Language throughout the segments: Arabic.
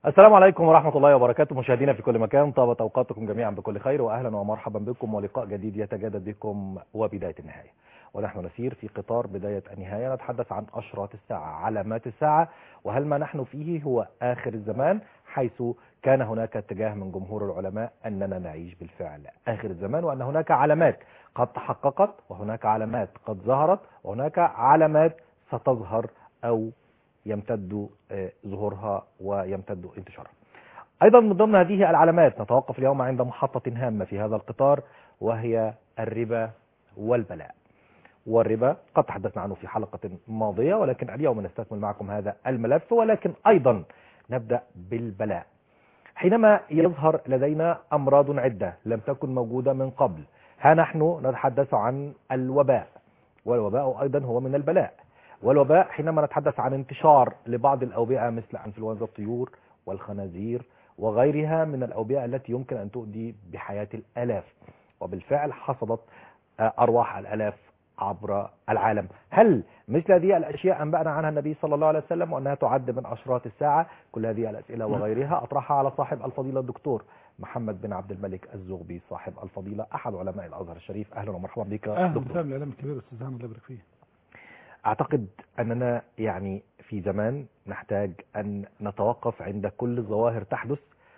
السلام عليكم ورحمة الله وبركاته، مشاهدينا في كل مكان، طابت أوقاتكم جميعا بكل خير، وأهلا ومرحبا بكم ولقاء جديد يتجدد بكم وبداية النهاية. ونحن نسير في قطار بداية النهاية، نتحدث عن أشراط الساعة، علامات الساعة، وهل ما نحن فيه هو آخر الزمان، حيث كان هناك اتجاه من جمهور العلماء أننا نعيش بالفعل آخر الزمان، وأن هناك علامات قد تحققت، وهناك علامات قد ظهرت، وهناك علامات ستظهر أو يمتد ظهورها ويمتد انتشارها. أيضا من ضمن هذه العلامات نتوقف اليوم عند محطة هامة في هذا القطار، وهي الربا والبلاء. والربا قد تحدثنا عنه في حلقة ماضية، ولكن اليوم نستكمل معكم هذا الملف، ولكن أيضا نبدأ بالبلاء. حينما يظهر لدينا أمراض عدة لم تكن موجودة من قبل، ها نحن نتحدث عن الوباء، والوباء أيضا هو من البلاء. والوباء حينما نتحدث عن انتشار لبعض الأوبئة مثل انفلونزا الطيور والخنازير وغيرها من الأوبئة التي يمكن أن تؤدي بحياة الآلاف، وبالفعل حصلت أرواح الآلاف عبر العالم. هل مثل هذه الأشياء أنبأنا عنها النبي صلى الله عليه وسلم وأنها تعد من أشراط الساعة؟ كل هذه الأسئلة وغيرها أطرحها على صاحب الفضيلة الدكتور محمد بن عبد الملك الزغبي، صاحب الفضيلة أحد علماء الأزهر الشريف. أهلا ومرحبا بك دكتور. أهلا وسهلا، الإعلام الكبير أستاذ هاني، الله يبارك فيه. أعتقد أننا يعني في زمان نحتاج أن نتوقف عند كل الظواهر تحدث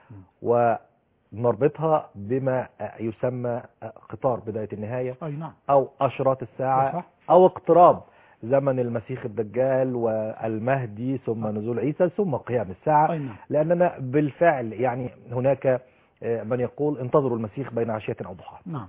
ونربطها بما يسمى قطار بداية النهاية، أي نعم. أو أشراط الساعة، أو اقتراب زمن المسيح الدجال والمهدي، ثم نزول عيسى، ثم قيام الساعة. أي نعم. لأننا بالفعل يعني هناك من يقول انتظروا المسيح بين عشية أو ضحاها. نعم.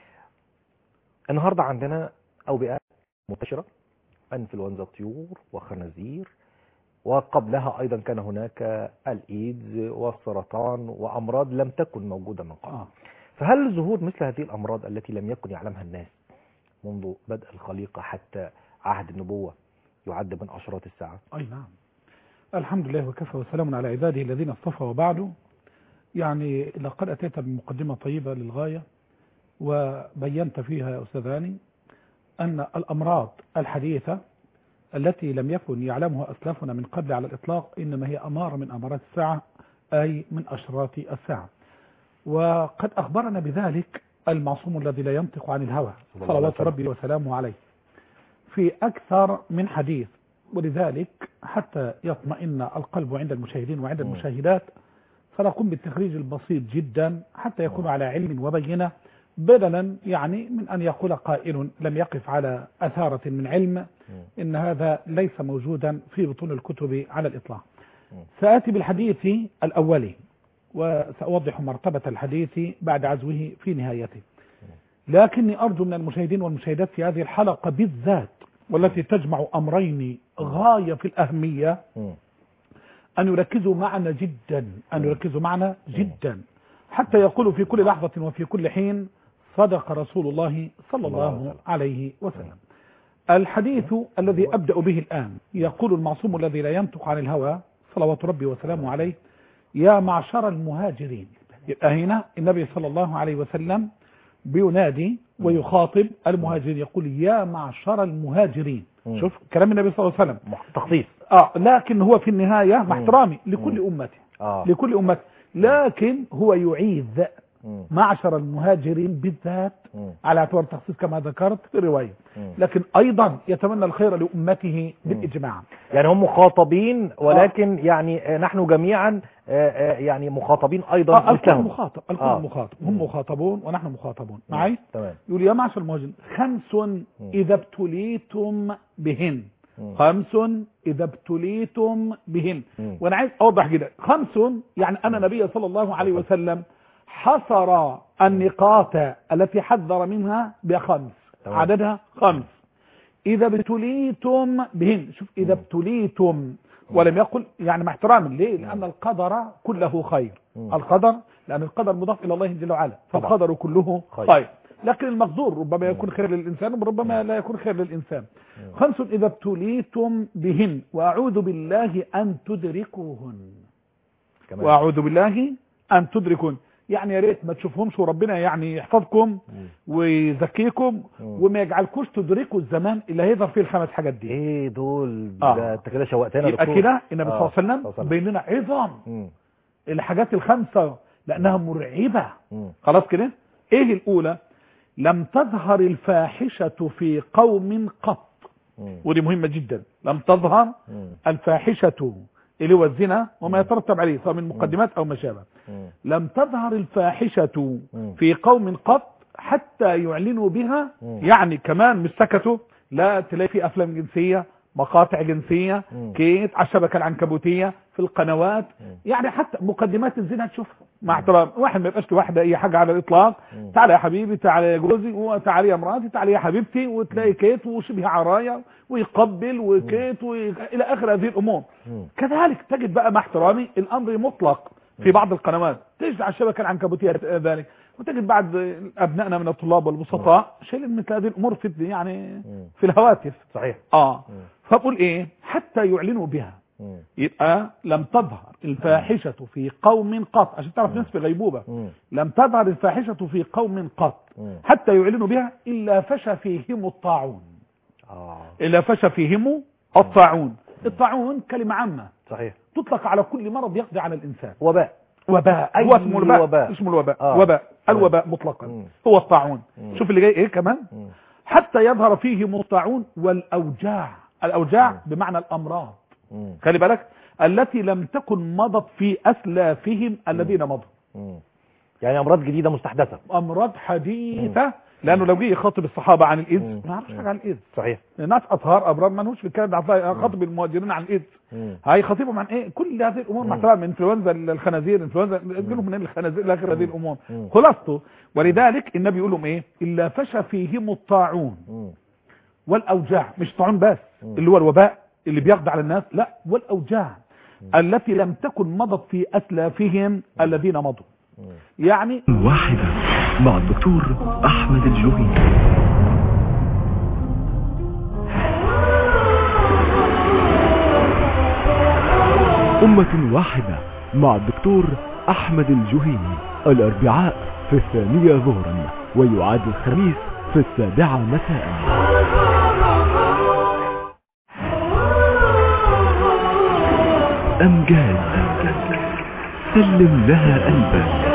النهاردة عندنا أوبئة منتشرة، انفلونزا الطيور وخنازير، وقبلها ايضا كان هناك الايدز والسرطان وامراض لم تكن موجودة من قبل. فهل ظهور مثل هذه الامراض التي لم يكن يعلمها الناس منذ بدء الخليقة حتى عهد النبوة يعد من اشراط الساعة؟ اي نعم. الحمد لله وكفى وسلام على عباده الذين اصطفى، وبعده يعني لقد اتيت بمقدمة طيبة للغاية، وبينت فيها يا استاذ هاني أن الأمراض الحديثة التي لم يكن يعلمها أسلافنا من قبل على الإطلاق إنما هي أمارة من أمارات الساعة، أي من أشراط الساعة. وقد أخبرنا بذلك المعصوم الذي لا ينطق عن الهوى صلوات ربي وسلامه عليه في أكثر من حديث، ولذلك حتى يطمئن القلب عند المشاهدين وعند المشاهدات فنقوم بالتخريج البسيط جدا حتى يكون على علم وبينة، بدلا يعني من أن يقول قائل لم يقف على أثارة من علم إن هذا ليس موجودا في بطون الكتب على الإطلاق. سآتي بالحديث الأولي وسأوضح مرتبة الحديث بعد عزوه في نهايته، لكني أرجو من المشاهدين والمشاهدات في هذه الحلقة بالذات والتي تجمع أمرين غاية في الأهمية أن يركزوا معنا جدا، أن يركزوا معنا جدا، حتى يقولوا في كل لحظة وفي كل حين صدق رسول الله صلى الله عليه وسلم. الحديث الذي أبدأ به الآن يقول المعصوم الذي لا ينطق عن الهوى صلوات ربي وسلامه عليه: يا معشر المهاجرين. يبقى هنا النبي صلى الله عليه وسلم بينادي ويخاطب المهاجرين، يقول يا معشر المهاجرين. شوف كلام النبي صلى الله عليه وسلم تخصيص، لكن هو في النهاية مع احترامي لكل أمته لكل أمته، لكن هو يعيذ معشر المهاجرين بالذات على اعتبار التخصيص كما ذكرت في الرواية، لكن أيضا يتمنى الخير لأمته بالإجماع. يعني هم مخاطبين، ولكن يعني نحن جميعا يعني مخاطبين أيضا. الكل مخاطب، الكل مخاطب، هم مخاطبون ونحن مخاطبون معي. يقول يا معشر المهاجرين: خمس إذا ابتليتم بهن، خمس إذا ابتليتم بهن. وأنا عايز أوضح كده، خمس يعني أن النبي صلى الله عليه وسلم حصر النقاط التي حذر منها بخمس، عددها خمس. إذا ابتليتم بهن، شوف إذا ابتليتم، ولم يقل يعني مع احترام ليه؟ لأن القدر كله خير، القدر لأن القدر مضاف إلى الله جل وعلا، فالقدر كله خير، لكن المقدور ربما يكون خير للإنسان وربما لا يكون خير للإنسان. خمس إذا ابتليتم بهن وأعوذ بالله أن تدركوهن، وأعوذ بالله أن تدركوهن. يعني يا ريت ما تشوفهمش وربنا يعني يحفظكم ويزكيكم وما يجعلكوش تدركوا الزمان اللي هيظهر فيه الخمس حاجات دي. ايه دول؟ ده انت كده شوقتنا يبقى كده النبي صلى الله عليه وسلم بين لنا عظام الحاجات الخمسة لأنها مرعبة. خلاص كده. ايه الأولى؟ لم تظهر الفاحشة في قوم قط، ودي مهمة جدا. لم تظهر الفاحشة اللي هو الزنا وما يترتب عليه سواء من مقدمات أو ما شابه. لم تظهر الفاحشة في قوم قط حتى يعلنوا بها. يعني كمان مش سكتوا، لا تلاقي في أفلام جنسية، مقاطع جنسية، كيت على الشبكة العنكبوتية، في القنوات، يعني حتى مقدمات الزنا تشوفها. مع احترام، واحد ما يبقاش واحدة اي حاجة على الاطلاق، تعال يا حبيبي، تعال يا جوزي، وتعال يا مراتي، تعال يا حبيبتي، وتلاقي كيت وشبه عرايا ويقبل وكيت الى اخر هذه الامور. كذلك تجد بقى مع احترامي الامر مطلق في بعض القنوات، تجد على الشبكة العنكبوتية ذلك، وتجد بعض ابنائنا من الطلاب والبسطاء شايلين مثل هذه الامور في يعني في الهواتف. صحيح. فبقول ايه؟ حتى يعلنوا بها. يبقى لم تظهر الفاحشة في قوم قط، عشان تعرف نسبة غيبوبة. لم تظهر الفاحشة في قوم قط حتى يعلنوا بها إلا فشى فيهم الطاعون. إلا فشى فيهم الطاعون. الطاعون كلمة عامة، صحيح، تطلق على كل مرض يقضي على الإنسان. وباء هو اسمه الوباء. اسمه الوباء. وباء، الوباء مطلقا هو الطاعون. شوف اللي جاي ايه كمان. حتى يظهر فيهم الطاعون والأوجاع. الأوجاع بمعنى الأمراض، خلي بالك، التي لم تكن مضت في أسلافهم الذين مضوا. يعني أمراض جديدة مستحدثة، أمراض حديثة. لأنه لو جه يخاطب الصحابة عن الإيدز ما عرفش حاجة عن الإيدز. صحيح. الناس أطهار أبرار ما لهوش في الكلام ده. خاطب المهاجرين عن الإيدز، هيخاطبهم عن إيه؟ كل هذه الأمور محتوى من إنفلونزا الخنازير، إنفلونزا يجيلهم من الخنازير إلى آخر هذه الأمور. خلاصته. ولذلك النبي يقول لهم إيه؟ إلا فشى فيهم الطاعون والأوجاع. مش طاعون بس اللي هو الوباء اللي بيقضي على الناس، لا، والأوجاع التي لم تكن مضت في أسلافهم الذين مضوا. يعني واحدة مع الدكتور أحمد الجوهيني. أمة واحدة مع الدكتور أحمد الجوهيني، الأربعاء في 2 ظهرا، ويعاد الخميس في 7 مساء. أمجاد، سلم لها قلبك.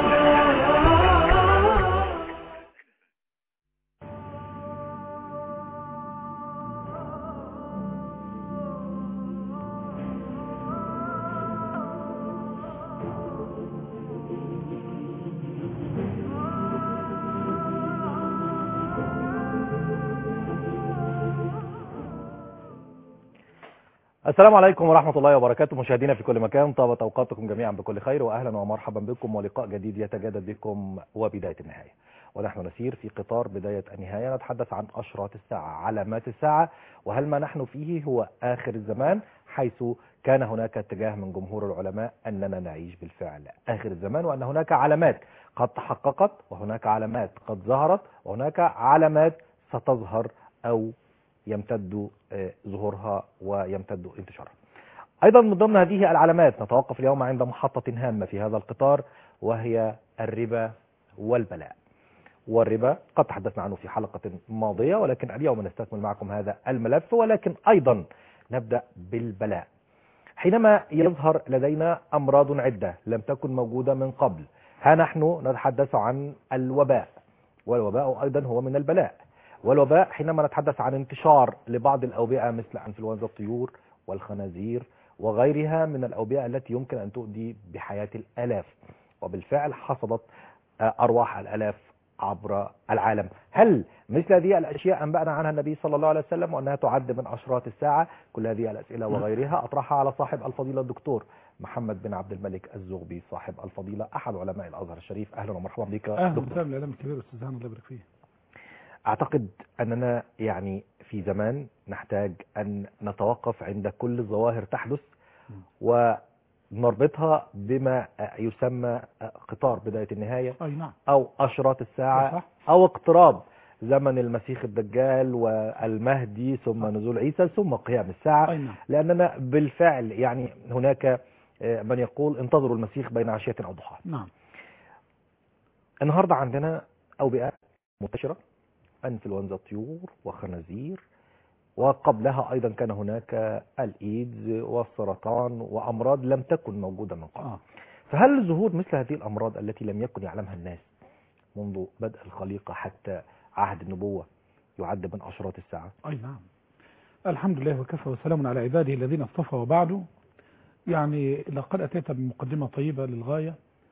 السلام عليكم ورحمة الله وبركاته، مشاهدينا في كل مكان، طابت أوقاتكم جميعا بكل خير، وأهلا ومرحبا بكم ولقاء جديد يتجدد بكم وبداية النهاية. ونحن نسير في قطار بداية النهاية، نتحدث عن أشراط الساعة، علامات الساعة، وهل ما نحن فيه هو آخر الزمان، حيث كان هناك اتجاه من جمهور العلماء أننا نعيش بالفعل آخر الزمان، وأن هناك علامات قد تحققت، وهناك علامات قد ظهرت، وهناك علامات ستظهر أو يمتد ظهورها ويمتد انتشارها. أيضا من ضمن هذه العلامات نتوقف اليوم عند محطة هامة في هذا القطار، وهي الربا والبلاء. والربا قد تحدثنا عنه في حلقة ماضية، ولكن اليوم نستكمل معكم هذا الملف، ولكن أيضا نبدأ بالبلاء. حينما يظهر لدينا أمراض عدة لم تكن موجودة من قبل، ها نحن نتحدث عن الوباء، والوباء أيضا هو من البلاء. والوباء حينما نتحدث عن انتشار لبعض الأوبئة مثل انفلونزا الطيور والخنازير وغيرها من الأوبئة التي يمكن أن تؤدي بحياة الآلاف، وبالفعل حصلت أرواح الآلاف عبر العالم. هل مثل هذه الأشياء أنبأنا عنها النبي صلى الله عليه وسلم وأنها تعد من أشراط الساعة؟ كل هذه الأسئلة وغيرها أطرحها على صاحب الفضيلة الدكتور محمد بن عبد الملك الزغبي، صاحب الفضيلة، أحد علماء الأزهر الشريف. أهلا ومرحبا بك دكتور. أهلا وسهلا، الإعلام الكبير أستاذ هاني، الله يبارك فيه. أعتقد أننا يعني في زمان نحتاج أن نتوقف عند كل الظواهر تحدث ونربطها بما يسمى قطار بداية النهاية، نعم. أو أشراط الساعة، أو اقتراب زمن المسيح الدجال والمهدي، ثم نزول عيسى، ثم قيام الساعة. نعم. لأننا بالفعل يعني هناك من يقول انتظروا المسيح بين عشية أو ضحاها. نعم. النهاردة عندنا أوبئة منتشرة، انفلونزا طيور وخنازير، وقبلها أيضا كان هناك الإيدز والسرطان وأمراض لم تكن موجودة من قبل. فهل ظهور مثل هذه الأمراض التي لم يكن يعلمها الناس منذ بدء الخليقة حتى عهد النبوة يعد من أشراط الساعة؟ أي نعم. الحمد لله وكفى وسلام على عباده الذين اصطفى وبعده. يعني لقد أتيت بمقدمة طيبة للغاية،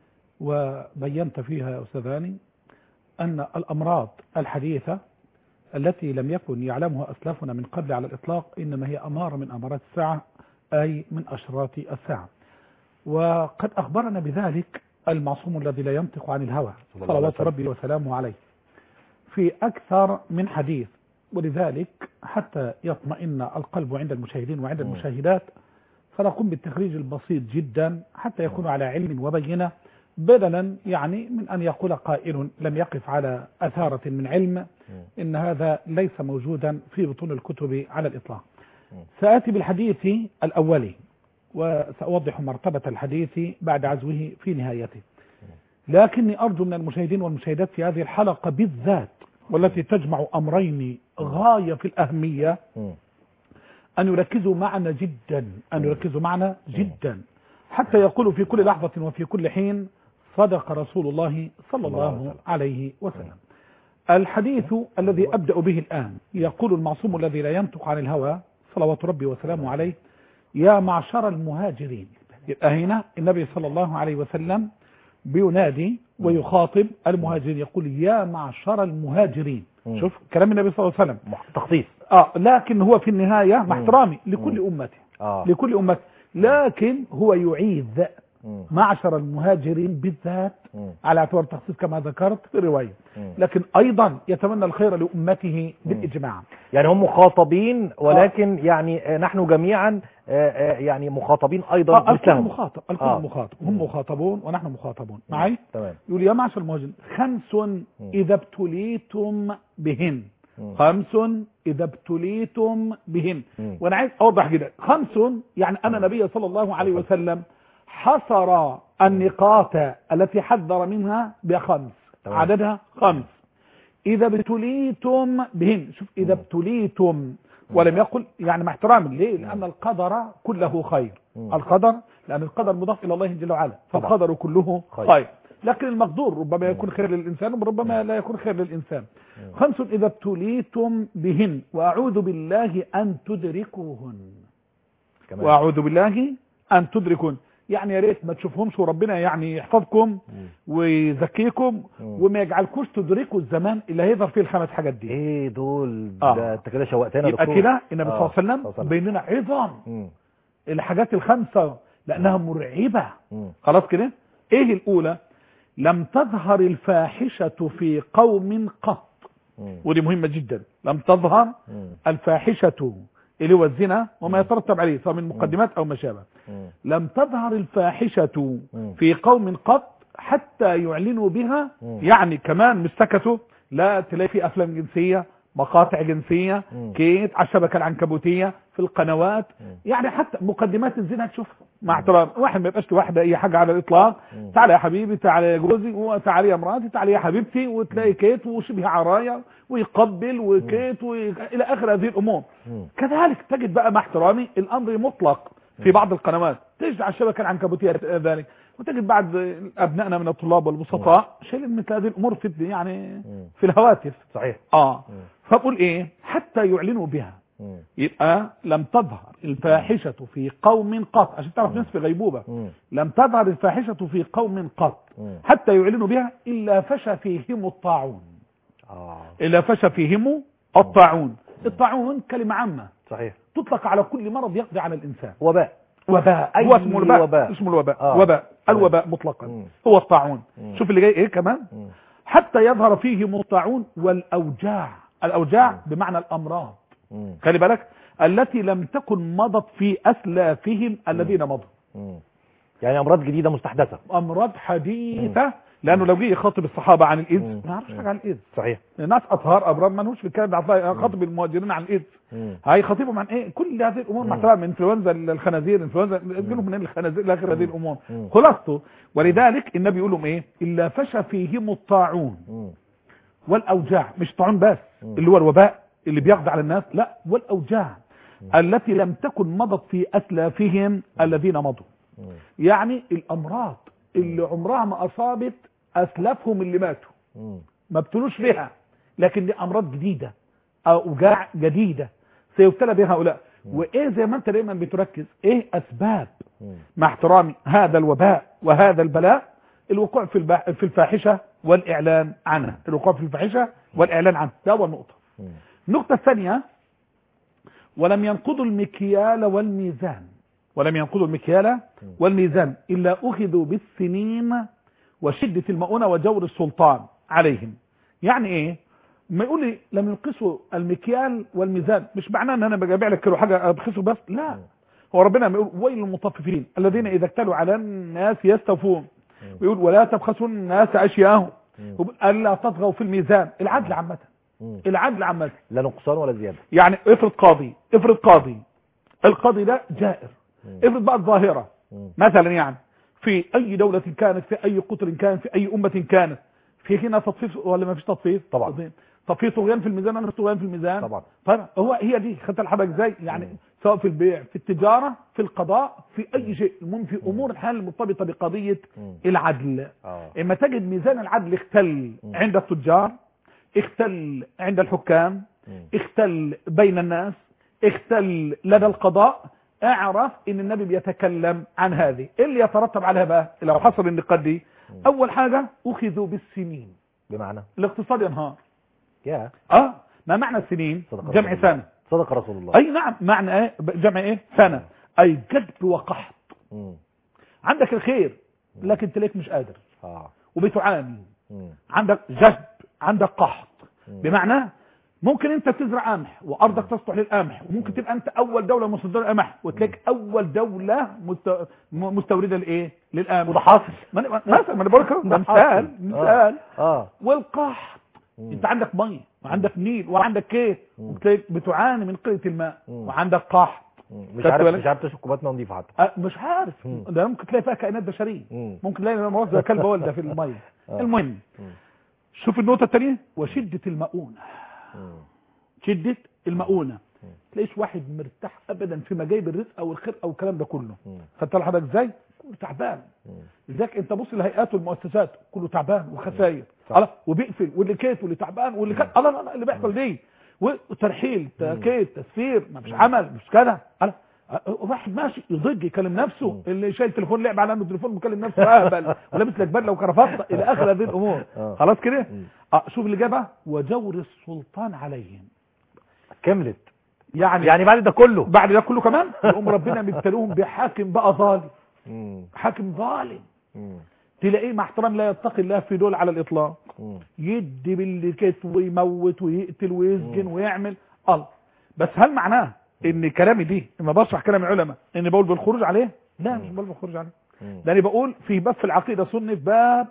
وبينت فيها يا أستاذ هاني أن الأمراض الحديثة التي لم يكن يعلمها أسلافنا من قبل على الإطلاق إنما هي أمارة من أمارات الساعة، أي من أشراط الساعة. وقد أخبرنا بذلك المعصوم الذي لا ينطق عن الهوى صلوات ربي وسلامه عليه في أكثر من حديث، ولذلك حتى يطمئن القلب عند المشاهدين وعند المشاهدات فنقوم بالتخريج البسيط جدا حتى يكون على علم وبينة، بدلا يعني من أن يقول قائل لم يقف على أثارة من علم، إن هذا ليس موجودا في بطون الكتب على الإطلاق. سآتي بالحديث الأولي وسأوضح مرتبة الحديث بعد عزوه في نهايته، لكني أرجو من المشاهدين والمشاهدات في هذه الحلقة بالذات والتي تجمع أمرين غاية في الأهمية أن يركزوا معنا جدا، أن يركزوا معنا جدا حتى يقولوا في كل لحظة وفي كل حين صدق رسول الله صلى الله عليه وسلم. الحديث الذي أبدأ به الآن يقول المعصوم الذي لا ينطق عن الهوى صلوات ربي وسلامه عليه: يا معشر المهاجرين. يبقى هنا النبي صلى الله عليه وسلم بينادي ويخاطب المهاجرين، يقول يا معشر المهاجرين. شوف كلام النبي صلى الله عليه وسلم تخصيص، لكن هو في النهاية مع احترامي لكل أمته لكل أمته، لكن هو يعيد معشر المهاجرين بالذات على اعتبار تخصيص كما ذكرت في الرواية، لكن أيضا يتمنى الخير لأمته بالإجماع. يعني هم مخاطبين، ولكن يعني نحن جميعا يعني مخاطبين أيضا مثلهم. الكل مخاطب، هم مخاطبون ونحن مخاطبون معي. تمام. يقول يا معشر المهاجرين: 5 إذا ابتليتم بهن. 5 إذا ابتليتم بهن. وأنا عايز أوضح كده، 5 يعني أن النبي صلى الله عليه وسلم حصر النقاط التي حذر منها ب5، عددها 5. إذا ابتليتم بهن، شوف إذا ابتليتم، ولم يقل يعني مع احترام ليه؟ لأن القدر كله خير. القدر لأن القدر مضاف إلى الله جل وعلا، فالقدر كله خير، لكن المقدور ربما يكون خير للإنسان وربما لا يكون خير للإنسان. 5 إذا ابتليتم بهن وأعوذ بالله أن تدركوهن. وأعوذ بالله أن تدركوهن، يعني يا ريت ما تشوفهمش وربنا يعني يحفظكم ويزكيكم وما يجعلكوش تدركوا الزمان اللي هيظهر فيه ال5 حاجات دي. ايه دول؟ ده انت كده شوقتنا يبقى كده النبي صلى الله عليه وسلم بين لنا عظم الحاجات ال5 لأنها مرعبة. خلاص كده. ايه الأولى؟ لم تظهر الفاحشة في قوم قط، ودي مهمة جدا. لم تظهر الفاحشة اللي هو الزنا وما يترتب عليه سواء من مقدمات أو ما شابه. لم تظهر الفاحشة في قوم قط حتى يعلنوا بها، يعني كمان مش سكتوا، لا تلاقي في أفلام جنسية، مقاطع جنسية، كيت على الشبكة العنكبوتية في القنوات، يعني حتى مقدمات الزنا تشوفها مع احترام. واحد ما يبقاش لوحده أي حاجة على الإطلاق، تعالى يا حبيبي، تعالى يا جوزي، وتعالى يا مراتي، تعالى يا حبيبتي، وتلاقي كيت وشبه عرايا ويقبل وكيت إلى آخر هذه الأمور. كذلك تجد بقى مع احترامي الأمر مطلق في بعض القنوات، تجد على الشبكة العنكبوتية ذلك، وتجد بعض أبنائنا من الطلاب والبسطاء شايلين مثل هذه الأمور في يعني في الهواتف. صحيح. فأقول إيه؟ حتى يعلنوا بها. يبقى لم تظهر الفاحشة في قوم قط، عشان تعرف ناس في غيبوبة. لم تظهر الفاحشة في قوم قط حتى يعلنوا بها إلا فشى فيهم الطاعون. إلا فشى فيهم الطاعون. الطاعون كلمة عامة، صحيح، تطلق على كل مرض يقضي على الإنسان. وباء هو اسمه الوباء. اسمه الوباء. وباء الوباء مطلقا هو الطاعون. شوف اللي جاي ايه كمان، حتى يظهر فيهم الطاعون والأوجاع. الأوجاع بمعنى الأمراض، خلي بالك، التي لم تكن مضت في أسلافهم الذين مضوا. يعني أمراض جديدة مستحدثة، أمراض حديثة. لأنه لو جه يخاطب الصحابة عن الإيدز ما يعرفش حاجة عن الإيدز. صحيح. الناس أطهار أبرار ما لهوش في الكلام ده. خاطب المهاجرين عن الإيدز، هيخاطبهم عن إيه؟ كل هذه الأمور محتوى من إنفلونزا الخنازير، إنفلونزا يجيلهم من الخنازير إلى آخر هذه الأمور. خلاصته. ولذلك النبي يقول لهم إيه؟ إلا فشى فيهم الطاعون والأوجاع. مش طاعون بس اللي هو الوباء اللي بيقضي على الناس، لا، والأوجاع التي لم تكن مضت في أسلافهم الذين مضوا. يعني الأمراض اللي عمرها ما اصابت اسلافهم اللي ماتوا، ما ابتلوش بها، لكن دي امراض جديده، اوجاع جديده سيبتلى بها هؤلاء. وايه زي ما انت دايما بتركز، ايه اسباب مع احترامي هذا الوباء وهذا البلاء؟ الوقوع في الفاحشه والاعلان عنها، الوقوع في الفاحشه والاعلان عنها، ده اول نقطه. النقطه الثانيه، ولم ينقضوا المكيال والميزان، ولم ينقضوا المكيال والميزان الا اخذوا بالسنين وشده المؤونه وجور السلطان عليهم. يعني ايه؟ ما يقول لي لم ينقصوا المكيال والميزان، مش معناه ان انا بجيب لك كيلو حاجه ابخسه بس، لا. هو ربنا يقول ويل للمطففين الذين اذا اكتالوا على الناس يستوفون، ويقول ولا تبخسوا الناس اشياءهم، الا تطغوا في الميزان. العدل عامه، العدل عامه، لا نقصان ولا زياده. يعني افرض قاضي، القاضي ده جائر، افرض بقى الظاهره مثلا، يعني في اي دوله كانت، في اي قطر كانت، في اي امه كانت، في هنا تطفيف ولا ما فيش تطفيف؟ طبعا. في طغيان في الميزان ولا طغيان في الميزان؟ طبعا. طيب هي دي خدت الحبك ازاي؟ يعني سواء في البيع، في التجاره، في القضاء، في اي شيء، المهم في امور الحال المرتبطه بقضيه العدل. اما تجد ميزان العدل اختل عند التجار، اختل عند الحكام، اختل بين الناس، اختل لدى القضاء، اعرف ان النبي بيتكلم عن هذه. اللي يترتب عليها بقى لو حصل النقاط دي، اول حاجه اخذوا بالسنين، بمعنى الاقتصاد ينهار. يا ما معنى السنين؟ جمع سنه. صدق رسول الله. اي نعم، معنى ايه جمع ايه؟ سنه. اي جدب وقحط. عندك الخير لكن تلاقيك مش قادر وبتعاني. عندك جدب، عندك قحط، بمعنى ممكن انت تزرع قمح وارضك تصلح للقمح، وممكن تبقى انت اول دوله مصدره للقمح، وتلاقيك اول دوله مستورده لايه؟ للقمح. وده حاصل مثلا، ما انا بقول لك مثال. والقحط، انت عندك ميه وعندك نيل وعندك كيف، وتلاقيك بتعاني من قله الماء وعندك قحط، مش عارف تشرب كوبايه ميه نظيفه حتى، مش عارف. ده ممكن تلاقي فيها كائنات بشريه، ممكن تلاقي موظف كلب والده في الميه. المهم، شوف النقطه الثانيه، وشده المؤونه. شده المؤونه، تلاقيش واحد مرتاح ابدا في مجايب الرزق او الخير او الكلام ده كله. خدت حضرتك ازاي؟ كله تعبان. لذلك انت بص الهيئات والمؤسسات كله تعبان وخسائر، وبيقفل، واللي كيت واللي تعبان واللي كان الله اللي بيحصل دي، وترحيل تكيت تسفير، ما فيش عمل، مش كده. واحد ماشي يضج يكلم نفسه، اللي شايل تليفون لعب على انه تليفون مكلم نفسه اهبل ولابس لك بدله وكرافته الى اخر هذه الامور. خلاص كده. شوف اللي جابها، وجور السلطان عليهم. كملت يعني بعد ده كله كمان يقوم ربنا مبتلوهم بحاكم بقى ظالم. حاكم ظالم تلاقيه مع احترام لا يتقي الله في دول على الاطلاق، يدي بالكتف ويموت ويقتل ويسجن ويعمل الله. بس هل معناه ان كلامي دي لما بشرح كلام العلماء اني بقول بالخروج عليه؟ لا، مش بقول بالخروج عليه. ده انا بقول في باب في العقيده سنه، باب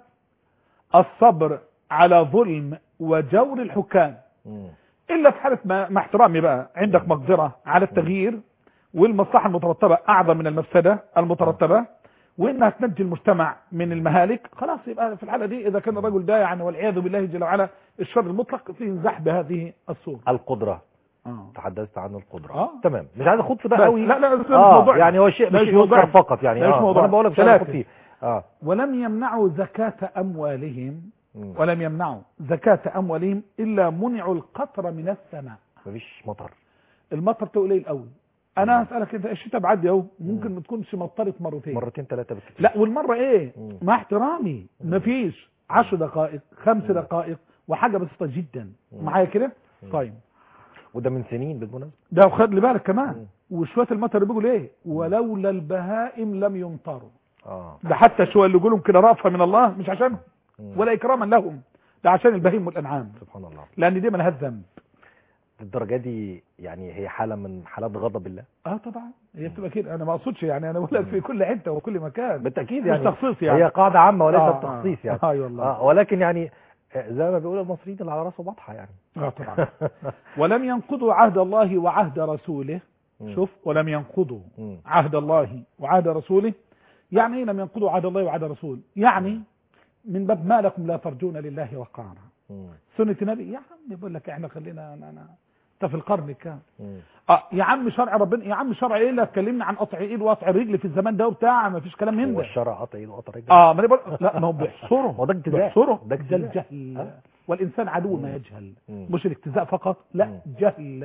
الصبر على ظلم وجور الحكام، الا في حاله مع احترامي بقى عندك مقدره على التغيير والمصلحه المترتبه اعظم من المفسده المترتبه، وانها تنجي المجتمع من المهالك، خلاص يبقى في الحاله دي اذا كان الرجل ده يعني والعياذ بالله جل وعلا الشر المطلق فيه انزاح بهذه الصوره. القدره تحدثت عن القدره. تمام، مش عايز اخوض في ده قوي. لا مش موضوع، يعني هو شيء مش يذكر فقط، يعني مش موضوع. انا بقول لك مش عايز اخوض فيه. ولم يمنعوا زكاه اموالهم، ولم يمنعوا زكاه اموالهم الا منعوا القطر من السماء. مفيش مطر، المطر قليل قوي. انا هسالك انت، الشتاء بعدي اهو، ممكن ما تكونش مطرت مرتين 3 بالكثير. لا، والمره ايه؟ مع احترامي مفيش 10 دقائق 5 دقائق وحاجه بسيطه جدا معايا كده. طيب، وده من سنين بالمناسبه، ده وخد لي بالك كمان. وشويه المطر بيقول ايه؟ ولولا البهائم لم يمطروا. ده حتى شويه اللي يقولهم كده رأفة من الله، مش عشانهم ولا اكراما لهم، ده عشان البهيم والانعام. سبحان الله، لان دي مالهاش ذنب. الدرجه دي يعني هي حاله من حالات غضب الله. طبعا هي بتبقى كده. انا ما اقصدش يعني، انا بقول لك في كل حته وكل مكان بالتاكيد، يعني مش تخصيص، يعني هي قاعده عامه وليست تخصيص يعني. والله. ولكن يعني زي ما بيقول المصريين اللي على راسه بطحه يعني. طبعا. ولم ينقضوا عهد الله وعهد رسوله. شوف، ولم ينقضوا عهد الله وعهد رسوله. يعني ايه لم ينقضوا عهد الله وعهد رسوله؟ يعني من باب ما لكم لا ترجون لله وقارا. سنة النبي يا عم بيقول لك احنا خلينا انت في القرن كام؟ يا عم شرع ربنا، يا عم شرع ايه اللي اتكلمنا عن قطع الايد وقطع الرجل في الزمان ده وبتاع، ما فيش كلام من ده. هو الشرع قطع ايد وقطع رجل؟ ما انا بقول لا، ما هو بيحصره. هو ده اجتزاء، بيحصره ده ده الجهل. والانسان عدو ما يجهل، مش الاجتزاء فقط، لا جهل.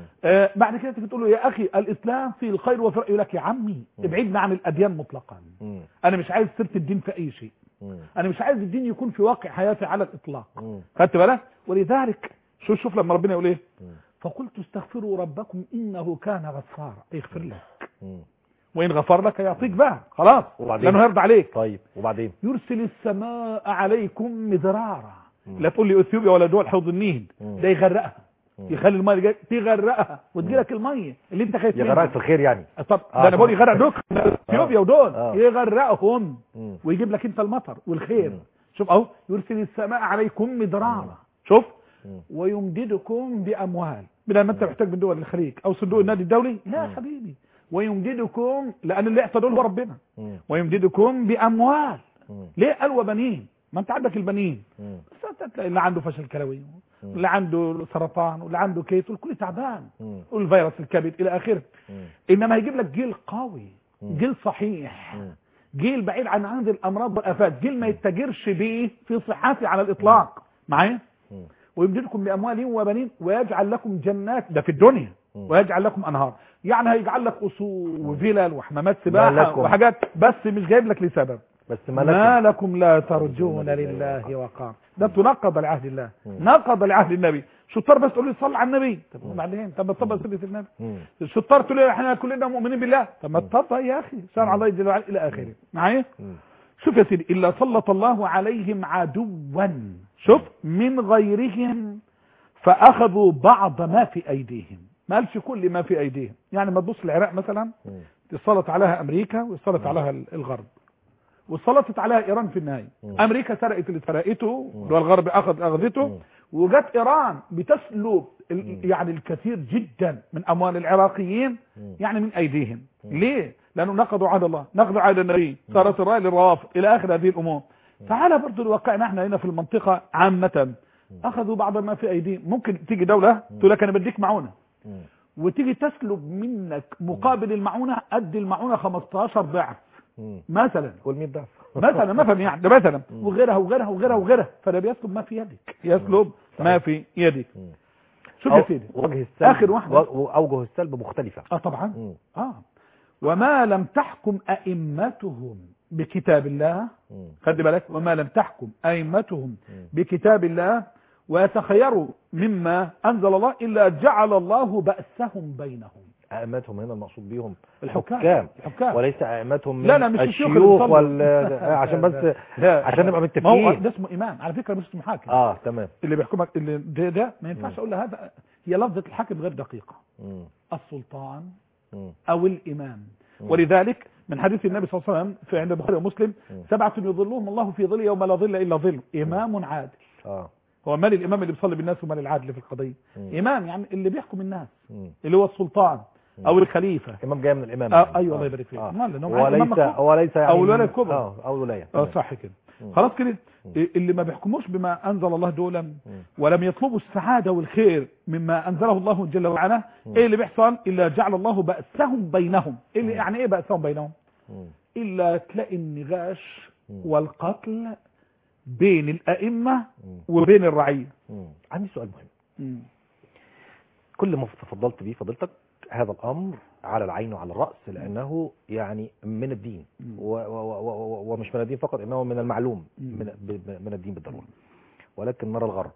بعد كده تيجي تقول له يا اخي الاسلام في الخير وفي يقول لك يا عمي ابعدنا عن الاديان مطلقا. انا مش عايز سيره الدين في اي شيء، انا مش عايز الدين يكون في واقع حياتي على الاطلاق. خدت بالك؟ ولذلك شوف لما ربنا يقول ايه، فقلت استغفروا ربكم انه كان غفارا، يغفر لك، وان غفر لك يعطيك بقى خلاص لانه هيرضى عليك. طيب وبعدين يرسل السماء عليكم مدرارا. لا تقول لي اثيوبيا ولا دول حوض النيل، ده يغرقها، يخلي الميه اللي جايه تغرقها وتجيلك الميه اللي انت خايف منها. يغرقك في الخير يعني. طب ده انا بقول يغرق دوك اثيوبيا ودول يغرقهم ويجيب لك انت المطر والخير. شوف اهو يرسل السماء عليكم مدرارا، شوف ويمددكم باموال، بدل ما انت محتاج من دول الخليج او صندوق النادي الدولي، لا يا حبيبي، ويمددكم لان اللي اعتدوا هو ربنا، ويمددكم باموال. ليه قال وبنين؟ ما انت عندك البنين، بس تلاقي اللي عنده فشل كلوي واللي عنده سرطان واللي عنده كيت والكل تعبان والفيروس الكبد الى اخره. انما هيجيب لك جيل قوي، جيل صحيح، جيل بعيد عن هذه الامراض والافات، جيل ما يتجرش به في صحته على الاطلاق. معايا؟ ويمددكم باموال وبنين ويجعل لكم جنات، ده في الدنيا، ويجعل لكم انهار. يعني هيجعل لك قصور وفلل وحمامات سباحه وحاجات، بس مش جايب لك لسبب، بس ما لكم لا ترجون لله وقار. ده تنقض لعهد الله، نقض لعهد النبي. شطار بس تقول لي صل على النبي، طب وبعدين طب ما تطبق سنه النبي. شطار تقول لي احنا كلنا مؤمنين بالله، طب ما تطبق يا اخي شرع الله جل وعلا الى اخره. معايا؟ شوف يا سيدي، الا سلط الله عليهم عدوا، شوف من غيرهم فاخذوا بعض ما في ايديهم. ما قالش كل ما في ايديهم. يعني ما تبص العراق مثلا تسلط عليها امريكا ويسلط عليها الغرب، وسلطت عليها ايران في النهايه. امريكا سرقت اللي سرقته والغرب اخذته، وجت ايران بتسلب يعني الكثير جدا من اموال العراقيين يعني من ايديهم. ليه؟ لانه نقضوا عهد الله، نقضوا عهد النبي، صارت الراي للروافض الى اخر هذه الامور. تعالى برضه الواقع احنا هنا في المنطقه عامه، اخذوا بعض ما في ايديهم. ممكن تيجي دوله تقول لك انا بديك معونه، وتيجي تسلب منك مقابل المعونه قد المعونه 15 ضعف مثلا، قول 100 ضعف مثلا يعني ده مثلا، وغيرها وغيرها وغيرها وغيرها. فده بيسلب ما في يدك، يسلب ما في يدك. شوف يا سيدي وجه السلب، اخر واحده واوجه السلب مختلفه. طبعا وما لم تحكم ائمتهم بكتاب الله، خد بالك، وما لم تحكم ائمتهم بكتاب الله ويتخيروا مما انزل الله الا جعل الله بأسهم بينهم. ائمتهم هنا المقصود بيهم الحكام وليس ائمتهم من لا مش الشيوخ عشان بس عشان نبقى متفقين. ده اسمه امام على فكره، مش اسمه حاكم. تمام. اللي بيحكمك اللي ده ما ينفعش اقول له هذا، هي لفظه الحاكم غير دقيقه. السلطان او الامام. ولذلك من حديث النبي صلى الله عليه وسلم في عند البخاري ومسلم 7 يظلهم الله في ظله يوم لا ظل الا ظله. امام عادل. هو مال الامام اللي بيصلي بالناس ومال العادل في القضيه. امام يعني اللي بيحكم الناس، اللي هو السلطان او الخليفه. امام جاي من الامام. ايوه الله يبارك فيك. وليس يعني او الولايه الكبرى او الولايه. صح كده. خلاص كده. اللي ما بيحكموش بما انزل الله دولا ولم يطلبوا السعاده والخير مما انزله الله جل وعلا، ايه اللي بيحصل؟ الا جعل الله بأسهم بينهم. اللي يعني ايه بأسهم بينهم؟ الا تلاقي النغاش والقتل بين الائمه وبين الرعيه. عندي سؤال مهم. كل ما تفضلت بيه فضيلتك هذا الامر على العين وعلى الراس، لانه يعني من الدين ومش من الدين فقط، انه من المعلوم من الدين بالضروره. ولكن نرى الغرب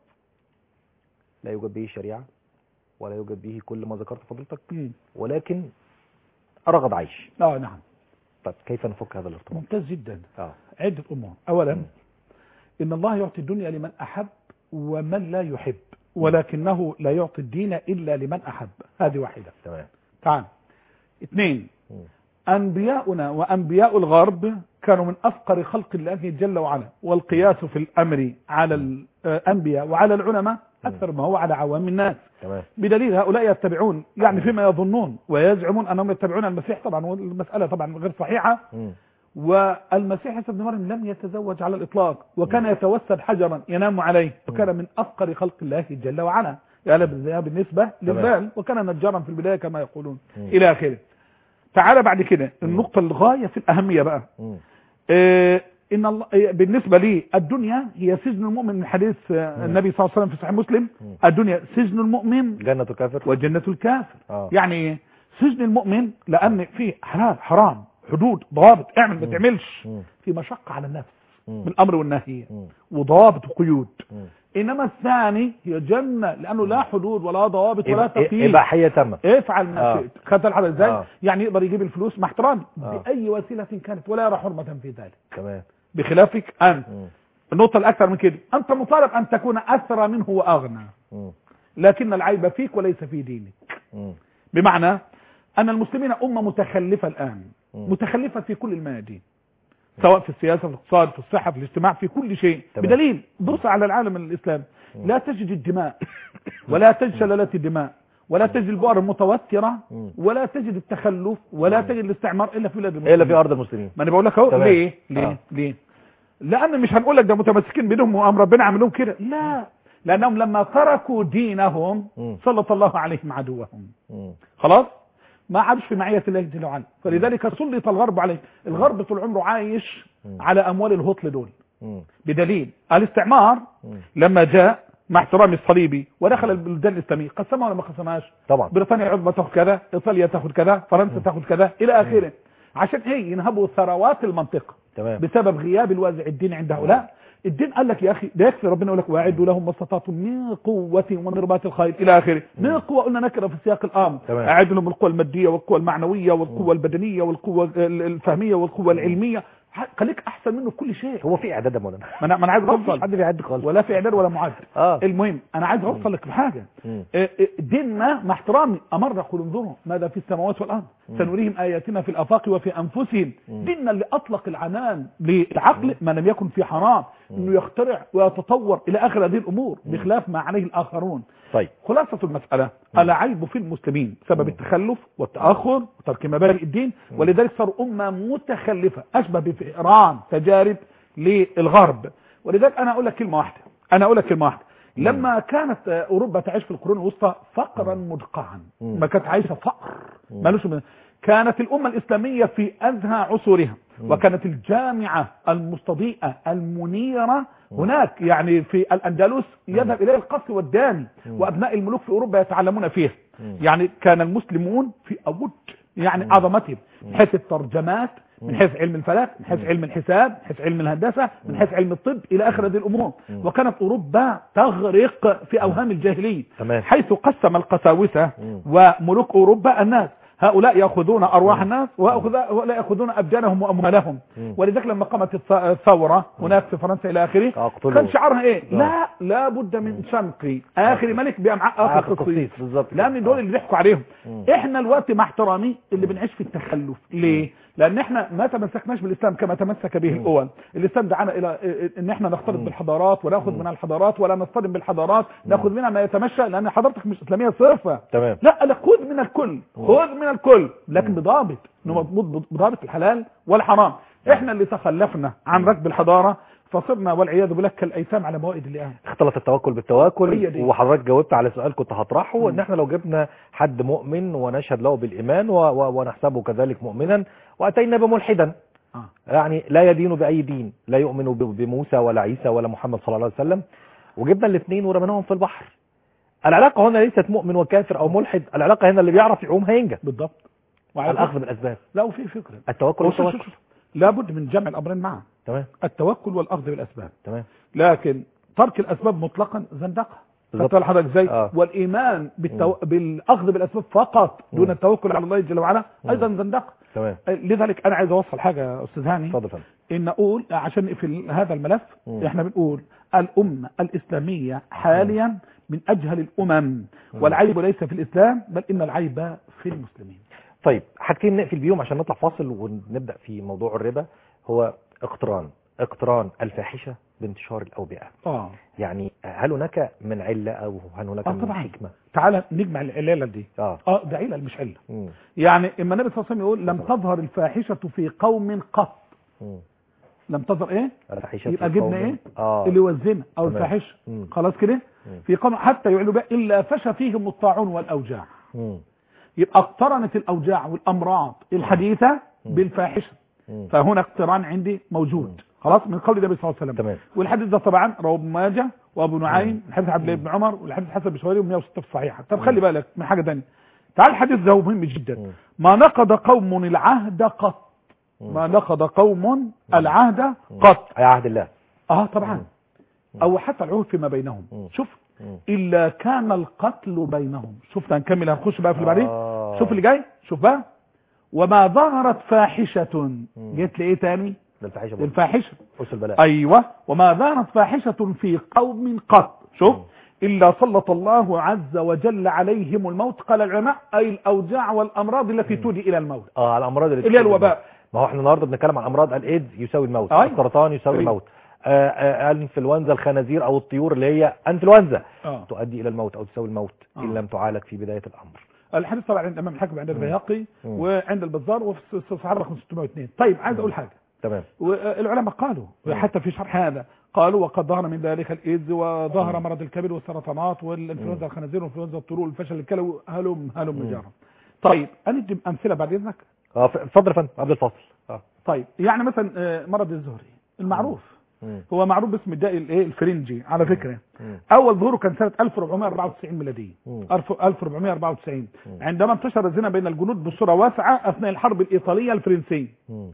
لا يوجد به شريعه ولا يوجد به كل ما ذكرت فضيلتك، ولكن رغد عيش. نعم. طيب كيف نفك هذا الارتباط؟ ممتاز جدا. عده امور. اولا ان الله يعطي الدنيا لمن احب ومن لا يحب، ولكنه لا يعطي الدين الا لمن احب. هذه واحده. تمام. تعال. 2 انبياؤنا وانبياء الغرب كانوا من افقر خلق الله جل وعلا، والقياس في الامر على الانبياء وعلى العلماء اكثر ما هو على عوام الناس. تمام. بدليل هؤلاء يتبعون يعني فيما يظنون ويزعمون انهم يتبعون المسيح، طبعا والمساله طبعا غير صحيحه. والمسيح عيسى ابن مريم لم يتزوج على الاطلاق، وكان يتوسد حجرا ينام عليه، وكان من افقر خلق الله جل وعلا. بالنسبة للمال، وكان نجارا في البداية كما يقولون إلى آخره. تعالى بعد كده النقطة الغاية في الأهمية بقى. إن الله بالنسبة لي الدنيا هي سجن المؤمن، من حديث النبي صلى الله عليه وسلم في صحيح مسلم: الدنيا سجن المؤمن جنة الكافر وجنة الكافر. يعني ايه سجن المؤمن؟ لأن فيه حلال حرام، حدود، ضوابط، اعمل ما تعملش، في مشقة على النفس بالأمر والنهي، وضوابط وقيود. إنما الثاني هي جنة، لأنه لا حدود ولا ضوابط ولا تقييد، إباحية تامة، افعل ما شئت. خدت الحدث ازاي؟ يعني يقدر يجيب الفلوس مع احترامي بأي وسيلة كانت، ولا يرى حرمة في ذلك. تمام. بخلافك أنت، النقطة الأكثر من كده، أنت مطالب أن تكون أثرى منه وأغنى، لكن العيب فيك وليس في دينك. بمعنى أن المسلمين أمة متخلفة الآن، متخلفة في كل الميادين، سواء في السياسة، في الاقتصاد، في الصحة، في الاجتماع، في كل شيء. بدليل بص على العالم الإسلامي، لا تجد الدماء، ولا تجد شلالات الدماء، ولا تجد البؤر المتوترة، ولا تجد التخلف، ولا تجد الاستعمار إلا في بلاد المسلمين، إلا في أرض المسلمين. ما أنا بقول لك اهو. ليه؟ لأن مش هنقول لك ده متمسكين بدهم وأم ربنا عملهم كده، لا، لأنهم لما تركوا دينهم سلط الله عليهم عدوهم. خلاص ما عادش في معية الله جل وعلا، فلذلك سلط الغرب عليه. الغرب طول عمره عايش على أموال الهطل دول، بدليل الاستعمار لما جاء مع احترام الصليبي ودخل البلدان الإسلامية، قسمها ولا ما قسمهاش؟ طبعا. بريطانيا العظمى تاخد كذا، إيطاليا تاخد كذا، فرنسا تاخد كذا إلى آخره، عشان ايه؟ ينهبوا ثروات المنطقة. تمام. بسبب غياب الوازع الديني عند هؤلاء. الدين قال لك يا اخي ده يكفي، ربنا يقول لك واعدوا لهم ما استطعتم من قوه ومن رباط الخيل الى اخره. من القوه قلنا نكره في سياق الامر، اعدوا لهم القوه الماديه والقوه المعنويه والقوه البدنيه والقوه الفهميه والقوه العلميه، خليك احسن منه في كل شيء. هو في اعداد يا مولانا؟ ما انا عايز اوصل، مش حد بيعد خالص، ولا في اعداد ولا معد. المهم انا عايز اوصل لك بحاجه. ديننا مع احترامي امرنا قل انظروا ماذا في السماوات والارض سنريهم اياتنا في الافاق وفي انفسهم. ديننا اللي اطلق العنان للعقل ما لم يكن في حرام، انه يخترع ويتطور الى اخر هذه الامور، بخلاف ما عليه الاخرون. طيب خلاصة المسألة العيب في المسلمين سبب التخلف والتأخر وترك مبادئ الدين، ولذلك صاروا أمة متخلفة أشبه بفئران تجارب للغرب. ولذلك أنا أقول لك كلمة واحدة، لما كانت أوروبا تعيش في القرون الوسطى فقرا مدقعا، ما كانت عايشة فقر مالوش، كانت الأمة الإسلامية في أزهى عصورها، وكانت الجامعة المستضيئة المنيرة هناك، يعني في الأندلس يذهب إليه القص والداني، وأبناء الملوك في أوروبا يتعلمون فيها. يعني كان المسلمون في أود يعني عظمتهم، من حيث الترجمات، من حيث علم الفلك، من حيث علم الحساب، من حيث علم الهندسة، من حيث علم الطب إلى آخر هذه الأمور. وكانت أوروبا تغرق في أوهام الجاهلية، حيث قسم القساوسة وملوك أوروبا الناس، هؤلاء يأخذون أرواح الناس وهؤلاء يأخذون أبدانهم وأموالهم. ولذلك لما قامت الثورة هناك في فرنسا إلى آخره، كان شعارها إيه؟ لا بد من شنقي آخر ملك بأمعاء آخر قصيص، لأن دول اللي بيحكوا عليهم. إحنا الوقت مع احترامي اللي بنعيش في التخلف. ليه؟ لأن إحنا ما تمسكناش بالإسلام كما تمسك به الأول. الإسلام دعانا إلى إن إحنا نختلط بالحضارات ونأخذ من الحضارات، ولا نصطدم بالحضارات، نأخذ منها ما يتمشى، لأن حضارتك مش إسلامية صرفة. لا خذ من الكل، خذ من الكل، لكن بضابط، بضابط الحلال والحرام. إحنا اللي تخلفنا عن ركب الحضارة، فصرنا والعياذ بالله كالايتام على موائد اللئام. اختلط التوكل بالتواكل. وحضرتك جاوبت على سؤال كنت هطرحه، ان احنا لو جبنا حد مؤمن ونشهد له بالايمان ونحسبه كذلك مؤمنا، واتينا بملحدا يعني لا يدين باي دين، لا يؤمن بموسى ولا عيسى ولا محمد صلى الله عليه وسلم، وجبنا الاثنين ورميناهم في البحر، العلاقه هنا ليست مؤمن وكافر او ملحد، العلاقه هنا اللي بيعرف يعوم هينجح. بالضبط. الاخذ بالاسباب. لا وفي فكره التوكل والتوكل لابد من جمع الامرين معا. تمام. التوكل والاخذ بالاسباب. تمام. لكن ترك الاسباب مطلقا زندقه. فتقول حضرتك ازاي؟ والايمان بالاخذ بالاسباب فقط دون التوكل على الله جل وعلا ايضا زندقه. تمام. لذلك انا عايز اوصل حاجه يا استاذ هاني. اتفضل. ان اقول عشان في هذا الملف احنا بنقول الامه الاسلاميه حاليا من اجهل الامم، والعيب ليس في الاسلام بل ان العيب في المسلمين. طيب حاجتين نقفل بيهم عشان نطلع فاصل ونبدا في موضوع الربا، هو اقتران الفاحشه بانتشار الاوبئه. يعني هل هناك من عله او هل هناك من حكمه؟ تعال نجمع العلة دي. ده علة مش عله. يعني اما النبي صلى الله عليه وسلم يقول لم تظهر الفاحشه في قوم قط. لم تظهر ايه؟ الفاحشه يبقى جبنا ايه؟ اللي هو الزنا او الفاحشه. خلاص كده. في قوم حتى يعلوا به إلا فشى فيهم الطاعون والأوجاع. يبقى اقترنت الأوجاع والأمراض الحديثة بالفاحشة. فهنا اقتران عندي موجود خلاص من قول النبي صلى الله عليه وسلم. تمام. والحديث ده طبعا رواه ابن ماجه وابو نعيم الحديث عبد الله بن عمر والحديث حسن بشواري 106 في الصحيحه. طب خلي بالك من حاجه ثانيه. تعال الحديث ده مهم جدا. ما نقض قوم العهد قط. ما نقض قوم العهد قط. اي عهد الله. طبعا. او حتى العهد فيما بينهم. شوف الا كان القتل بينهم. شوف هنكمل هنخش بقى في البعدين. شوف اللي جاي. شوف بقى. وما ظهرت فاحشه جيت لايه تاني؟ الفاحشه. أس البلاء. ايوه. وما ظهرت فاحشه في قوم قط. شوف إلا سلط الله عز وجل عليهم الموت. قال العلماء أي الأوجاع والأمراض التي تودي إلى الموت. الأمراض اللي هي الوباء. ما هو احنا النهارده بنتكلم عن أمراض الإيدز يساوي الموت. السرطان يساوي الموت. انفلونزا الخنازير أو الطيور اللي هي انفلونزا تؤدي إلى الموت أو تساوي الموت إن لم تعالج في بداية الأمر. الحديث طبعا عند الإمام الحاكم عند البيهقي وعند البزار وفي الصحيح رقم 602. طيب عايز أقول حاجة. تمام. والعلماء قالوا حتى في شرح هذا قالوا وقد ظهر من ذلك الايدز وظهر مرض الكبد والسرطانات والانفلونزا الخنازير والانفلونزا الطيور والفشل الكلوي هلم جرى. طيب اندي امثله بعد اذنك. اتفضل يا فندم قبل الفاصل. طيب يعني مثلا مرض الزهري المعروف هو معروف باسم الداء الفرنجي على فكره. اول ظهوره كان سنه 1494 ميلاديه. 1494 عندما انتشر الزنا بين الجنود بصوره واسعه اثناء الحرب الايطاليه الفرنسيه.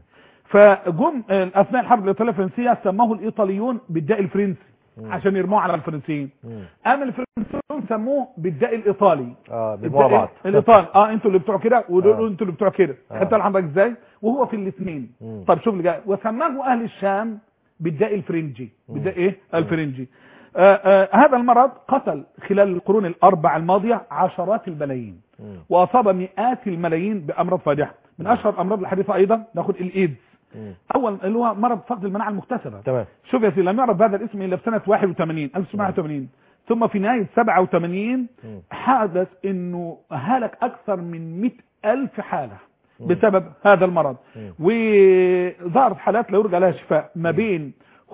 فجم اثناء الحرب الايطاليه الفرنسيه سموه الايطاليون بالداء الفرنسي عشان يرموه على الفرنسيين. اما الفرنسيين سموه بالداء الايطالي. بيرموه بعض. الايطالي انتوا اللي بتوع كده ودول انتوا اللي بتوع كده. حتى الحمد ازاي وهو في الاثنين. طب شوف اللي جاي. وسماه اهل الشام بالداء الفرنجي. بالداء الفرنجي. هذا المرض قتل خلال القرون الاربع الماضيه عشرات الملايين واصاب مئات الملايين بامراض فادحه. من اشهر الامراض الحديثه ايضا ناخذ الايدز. اول اللي هو مرض فقد المناعه المكتسبه. تمام. شوف يا سيدي لم يعرف هذا الاسم الا في سنه 1981 ثم في نهايه 87 حدث انه هلك اكثر من 100,000 حاله بسبب هذا المرض. وظهرت حالات لا يرجى لها شفاء ما بين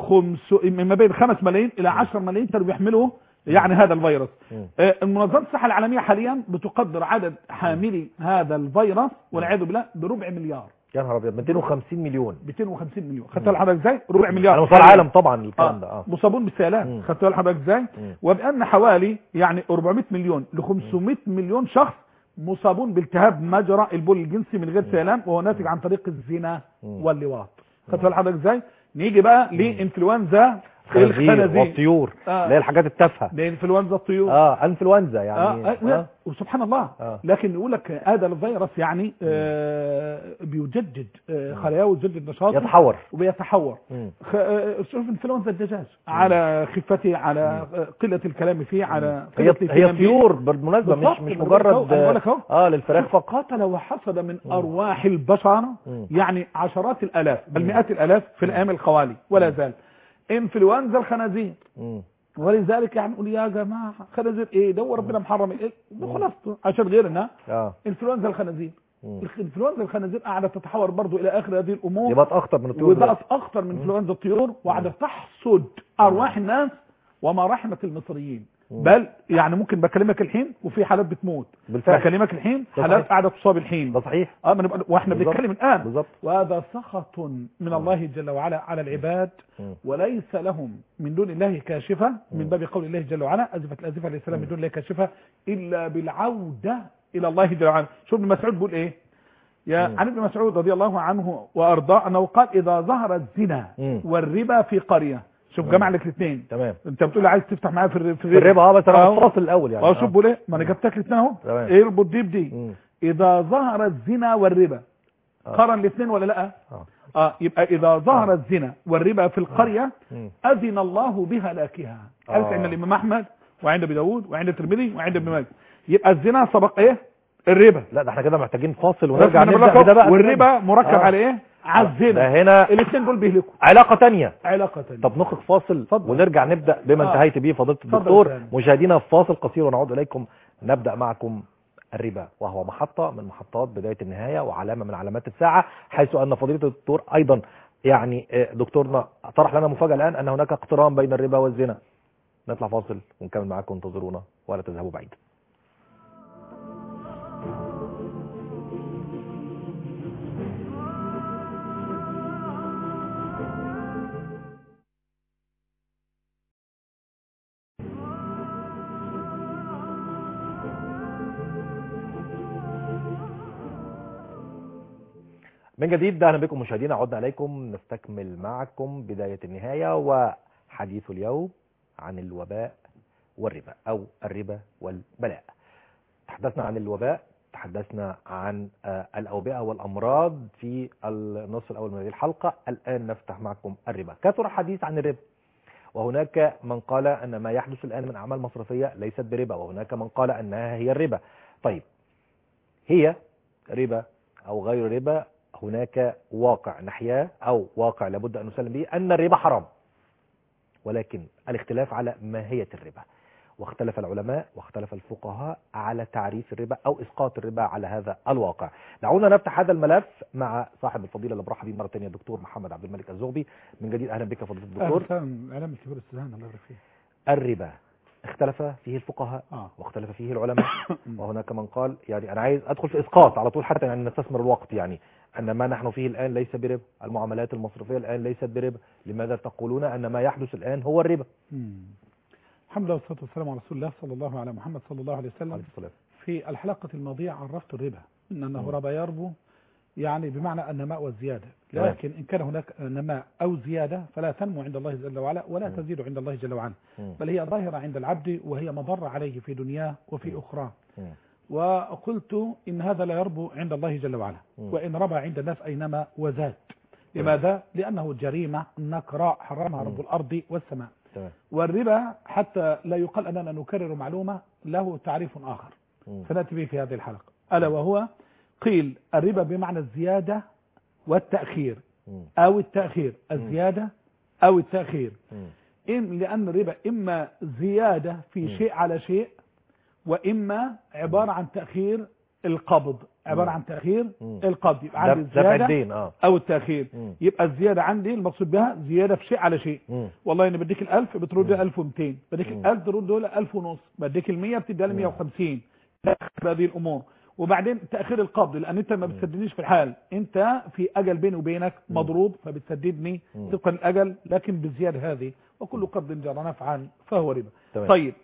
5 ملايين الى 10 ملايين كانوا بيحملوا يعني هذا الفيروس. المنظمه الصحه العالميه حاليا بتقدر عدد حاملي هذا الفيروس والعياذ بالله ب4 مليار. يا نهار ابيض 250 مليون. 250 مليون. خدت بالك حضرتك ازاي؟ 4 مليار على مستوى العالم طبعا الكلام ده. مصابون بالسيلان. خدت بالك حضرتك ازاي؟ وبان حوالي يعني 400 مليون ل 500 مليون شخص مصابون بالتهاب مجرى البول الجنسي من غير سيلان وهو ناتج عن طريق الزنا واللواط. خدت بالك حضرتك ازاي؟ نيجي بقى لانفلونزا الخنازير والطيور اللي هي الحاجات التافهه. انفلونزا الطيور. انفلونزا يعني. وسبحان الله. لكن يقول لك هذا الفيروس يعني بيجدد خلاياه ويجدد نشاطه. يتحور. وبيتحور. شوف انفلونزا الدجاج على خفته على قله الكلام فيه على هي طيور بالمناسبه مش مجرد للفراخ فقط. قاتل وحصد من ارواح البشر يعني عشرات الالاف بل مئات الالاف في الايام الخوالي ولا زال. انفلونزا الخنازير. ولذلك يعني نقول يا جماعه خنازير ايه ده ربنا محرم ايه خلاص عشان غيرنا. انفلونزا الخنازير. انفلونزا الخنازير قاعده تتحور برضو الى اخر هذه الامور. يبقى اخطر من الطيور. وبقت اخطر من انفلونزا الطيور وقاعده تحصد ارواح الناس وما رحمت المصريين. بل يعني ممكن بكلمك الحين وفي حالات بتموت. بالفعل. بكلمك الحين حالات قاعده تصاب الحين. ده صحيح. واحنا بنتكلم الان. بالظبط. وهذا سخط من الله جل وعلا على العباد وليس لهم من دون الله كاشفه من باب قول الله جل وعلا ازفت الازفه ليس لهم من دون الله كاشفه الا بالعوده الى الله جل وعلا. شوف ابن مسعود بيقول ايه؟ عن ابن مسعود رضي الله عنه وارضاه انه قال اذا ظهر الزنا والربا في قريه. شوف جمع لك الاثنين. تمام. انت بتقول عايز تفتح معايا في الربا بس انا فاصل الاول يعني. شوف بقول ايه ما انا جبت لك الاثنين اهو. اربط دي بدي. اذا ظهر الزنا والربا قارن الاثنين ولا لا؟ يبقى اذا ظهر الزنا والربا في القريه اذن الله بهلاكها. قالت عند الامام احمد وعند ابي داود وعند الترمذي وعند ابن ماجه. يبقى الزنا سبق ايه؟ الربا. لا ده احنا كده محتاجين فاصل ونرجع نبدا ده بقى. والربا مركب على ايه؟ على الزنا. هنا الاثنين دول بيهلكوا. علاقه ثانيه. طب نخرج فاصل ونرجع نبدا بما انتهيت به فضيله الدكتور. مشاهدينا في فاصل قصير ونعود اليكم نبدا معكم الربا وهو محطه من محطات بدايه النهايه وعلامه من علامات الساعه حيث ان فضيله الدكتور ايضا يعني دكتورنا طرح لنا مفاجاه الان ان هناك اقتران بين الربا والزنا. نطلع فاصل ونكمل معاكم، انتظرونا ولا تذهبوا بعيد. من جديد اهلا بكم مشاهدينا، عدنا اليكم نستكمل معكم بداية النهاية وحديث اليوم عن الوباء والربا او الربا والبلاء. تحدثنا عن الوباء، تحدثنا عن الأوبئة والأمراض في النصف الأول من هذه الحلقة. الآن نفتح معكم الربا. كثر الحديث عن الربا، وهناك من قال أن ما يحدث الآن من أعمال مصرفية ليست بربا، وهناك من قال أنها هي الربا. طيب، هي ربا أو غير ربا، هناك واقع نحياه أو واقع لابد أن نسلم به، أن الربا حرام، ولكن الاختلاف على ماهية الربا. واختلف العلماء واختلف الفقهاء على تعريف الربا أو إسقاط الربا على هذا الواقع. دعونا نفتح هذا الملف مع صاحب الفضيلة اللي برحب بيه مرة ثانية، الدكتور محمد عبد الملك الزغبي. من جديد أهلا بك فضيلة الدكتور. اهلا الكبير السهان الله يبارك فيك. الربا اختلف فيه الفقهاء واختلف فيه العلماء، وهناك من قال يعني أنا عايز أدخل في إسقاط على طول حتى يعني نستثمر الوقت، يعني أن ما نحن فيه الآن ليس بربا، المعاملات المصرفية الآن ليست بربا، لماذا تقولون أن ما يحدث الآن هو الربا؟ الحمد لله والصلاة والسلام على رسول الله صلى الله على محمد صلى الله عليه وسلم. في الحلقة الماضية عرفت الربا أنه ربا يربو، يعني بمعنى النماء والزيادة، لكن إن كان هناك نماء أو زيادة فلا تنمو عند الله جل وعلا ولا تزيد عند الله جل وعلا، بل هي ظاهرة عند العبد وهي مضر عليه في دنياه وفي أخرى. وقلت إن هذا لا يربو عند الله جل وعلا، وإن ربى عند الناس أينما وزاد. لماذا؟ لأنه جريمة نكراء حرمها رب الأرض والسماء. والربا حتى لا يقال أننا نكرر معلومة له تعريف آخر سنأتي به في هذه الحلقة، ألا وهو قيل الربا بمعنى الزيادة والتأخير أو التأخير، الزيادة أو التأخير. لأن الربا إما زيادة في شيء على شيء، وإما عبارة عن تأخير القبض، عبارة عن تأخير القبض. يبقى عندي الزيادة أو التأخير. يبقى الزيادة عندي المقصود بها زيادة في شيء على شيء. والله أنا بديك 1000 بترد 1200، بديك 1000 ترد له 1500، بديك 100 بتدي له 150. هذه الأمور. وبعدين تأخير القبض، لأن أنت ما بتسددنيش في الحال، أنت في أجل بيني وبينك مضروب فبتسددني طبقا الأجل لكن بالزيادة هذه، وكل قبض جرى نفعا فهو ربا. طيب،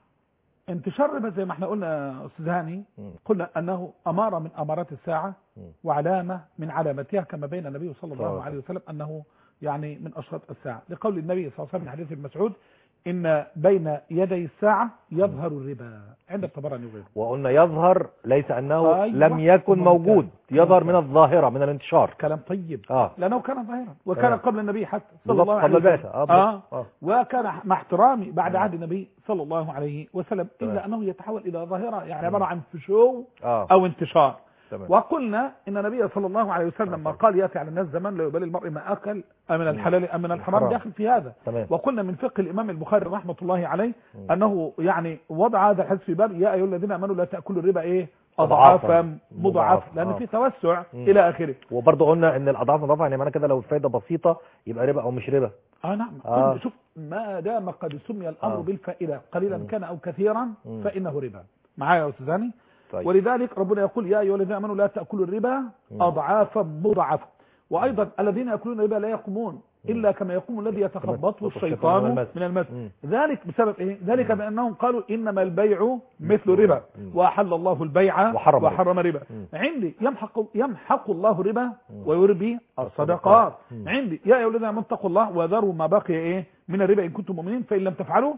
انتشار الربا زي ما احنا قلنا أستاذ هاني، قلنا أنه أمارة من أمارات الساعة وعلامة من علاماتها، كما بين النبي صلى الله عليه وسلم أنه يعني من أشراط الساعة، لقول النبي صلى الله عليه وسلم في حديث ابن مسعود إن بين يدي الساعة يظهر الربا عند الطبراني وغيره. وقلنا يظهر ليس أنه لم يكن موجود، يظهر من الظاهرة من الانتشار. كلام طيب. لأنه كان ظاهرا وكان قبل النبي حتى صلى الله عليه وسلم. وكان مع احترامي بعد عهد النبي صلى الله عليه وسلم، إلا أنه يتحول إلى ظاهرة، يعني عبارة عن فشو أو انتشار. وقلنا إن النبي صلى الله عليه وسلم لما قال يأتي على الناس زمان لا يبالي المرء ما أكل من الحلال أم من الحرام داخل في هذا. وقلنا من فقه الإمام البخاري رحمة الله عليه أنه يعني وضع هذا الحديث في باب يا أيها الذين آمنوا لا تأكلوا الربا أضعافا مضاعفة، لأن في توسع إلى آخره. وبرضه قلنا إن الأضعاف مضاعفة، يعني معنى كده لو الفائدة بسيطة يبقى ربا أو مش ربا. نعم. شوف، ما دام قد سمي الأمر بالفائدة قليلا كان أو كثيرا فإنه ربا. معايا يا أستاذ هاني؟ طيب. ولذلك ربنا يقول يا أيها الذين آمنوا لا تأكلوا الربا أضعافا مضاعفة. وأيضا الذين يأكلون الربا لا يقومون إلا كما يقوم الذي يتخبطه الشيطان من المس. ذلك بسبب إيه؟ ذلك بأنهم قالوا إنما البيع مثل ربا وأحل الله البيع وحرم ربا. عندي يمحق الله ربا ويربي الصدقات. عندي يا أيها الذين آمنوا اتقوا الله وذروا ما بقي إيه من الربا إن كنتم مؤمنين فإن لم تفعلوا